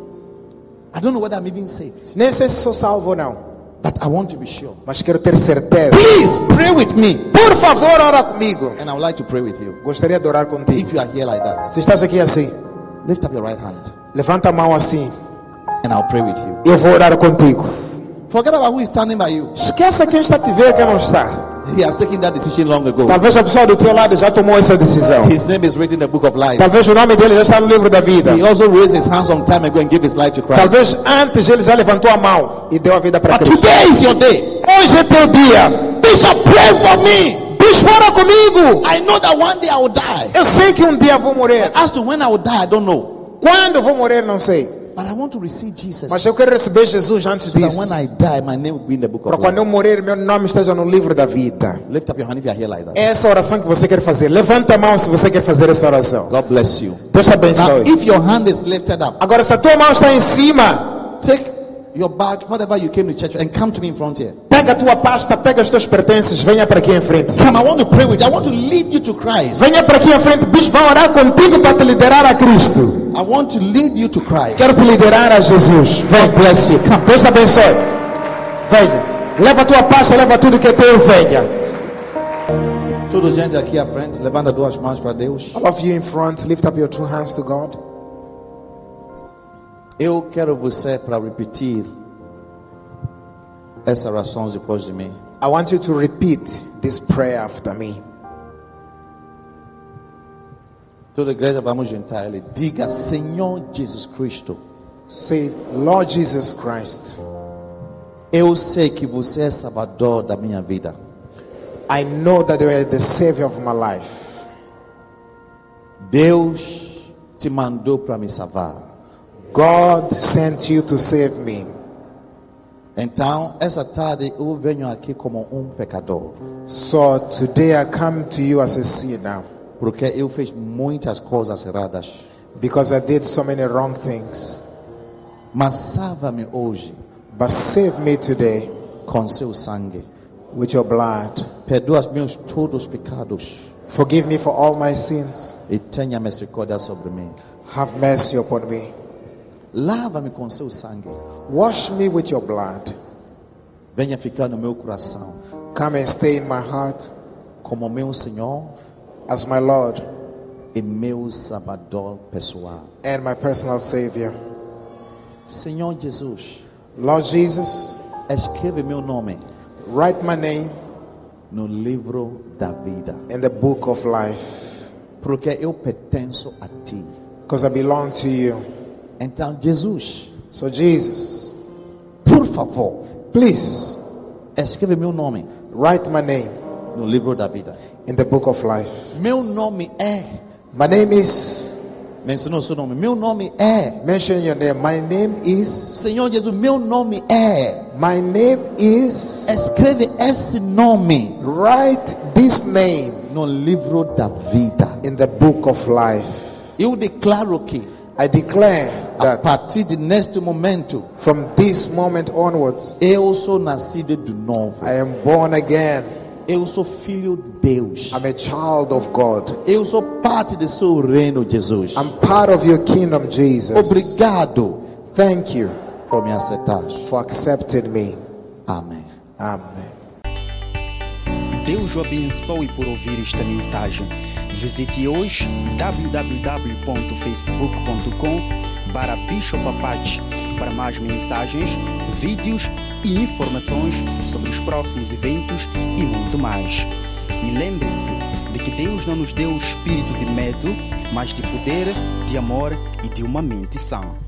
I don't know whether I'm even saved, Nem sei se sou salvo ou não, but I want to be sure. mas quero ter certeza. Please pray with me. Por favor, ora comigo. And I would like to pray with you. Gostaria de orar contigo. If you are here like that, Se estás aqui assim, lift up your right hand levanta a mão assim. and I'll pray with you. Eu vou orar contigo. Forget about who is standing by you. Esqueça quem está a te ver e quem não está. He has taken that decision long ago. Talvez a pessoa do teu lado já tomou essa decisão. His name is written in the book of life. Talvez o nome dele já está no livro da vida. He also raised his hand some time ago and gave his life to Christ. Talvez antes ele já levantou a mão e deu a vida para But Cristo. today is your day. Hoje é teu dia. Bishop, pray for me. Bispo, ora comigo. I know that one day I will die. Eu sei que um dia vou morrer. As to when I will die, I don't know. Quando vou morrer, não sei. But I want to receive Jesus. Mas eu quero receber Jesus antes So that disso. when I die, my name will be in the book Para of quando eu life. morrer, meu nome esteja no livro da vida. Lift up your hand if you are here like that. É essa oração que você quer fazer. Levanta a mão se você quer fazer essa oração. God bless you. Deus te Now, abençoe. if your hand is lifted up, Agora, se a tua mão está em cima, take your bag, whatever you came to church, and come to me in front here. pega a tua pasta, pega os teus pertences, venha para aqui em frente. Come, I want to pray with you. I want to lead you to Christ. Venha para aqui em frente, bispo vai orar contigo para te liderar a Cristo. I want to lead you to Christ. Quero te liderar a Jesus. Vem, Bless you. Come. Deus te abençoe. Venha. Leva a tua pasta, leva tudo que é teu, venha. Toda gente aqui à frente, levanta duas mãos para Deus. All of you in front, lift up your two hands to God. Eu quero você para repetir essa oração depois de mim. I want you to repeat this prayer after me. Toda a igreja vamos juntar ele. Diga, Senhor Jesus Cristo, Say, Lord Jesus Christ, eu sei que você é salvador da minha vida. I know that you are the Savior of my life. Deus te mandou para me salvar. God sent you to save me. Então, essa tarde eu venho aqui como pecador. So today I come to you as a sinner Porque eu fiz muitas coisas erradas. because I did so many wrong things. Mas salva-me hoje But save me today com seu sangue. with your blood. Perdoa os meus todos os pecados. Forgive me for all my sins. E tenha misericórdia sobre mim. Have mercy upon me. Lava-me com seu sangue. Wash me with your blood. Venha ficar no meu coração Come and stay in my heart como meu Senhor as my Lord e meu Salvador pessoal. and my personal Savior. Senhor Jesus, Lord Jesus, escreve meu nome write my name no livro da vida, in the book of life, porque eu pertenço a Ti. because I belong to you. Então, Jesus, So Jesus, por favor, please escreve meu nome write my name no livro da vida. in the book of life. Meu nome é, My name is, mencionou seu nome, meu nome é, mention your name. My name is, Senhor Jesus, meu nome é, my name is, escreve esse nome write this name no livro da vida. in the book of life. Eu declaro que, I declare a that partir de neste momento, from this moment onwards, eu sou nascido de novo. I am born again. Eu sou filho de Deus. I'm a child of God. Eu sou parte do seu reino, Jesus. I'm part of your kingdom, Jesus. Obrigado Thank you por me aceitar. for accepting me. Amém. Amen. Deus o abençoe por ouvir esta mensagem. Visite hoje www.facebook.com/Bishop Apache para mais mensagens, vídeos e informações sobre os próximos eventos e muito mais. E lembre-se de que Deus não nos deu o espírito de medo, mas de poder, de amor e de uma mente sã.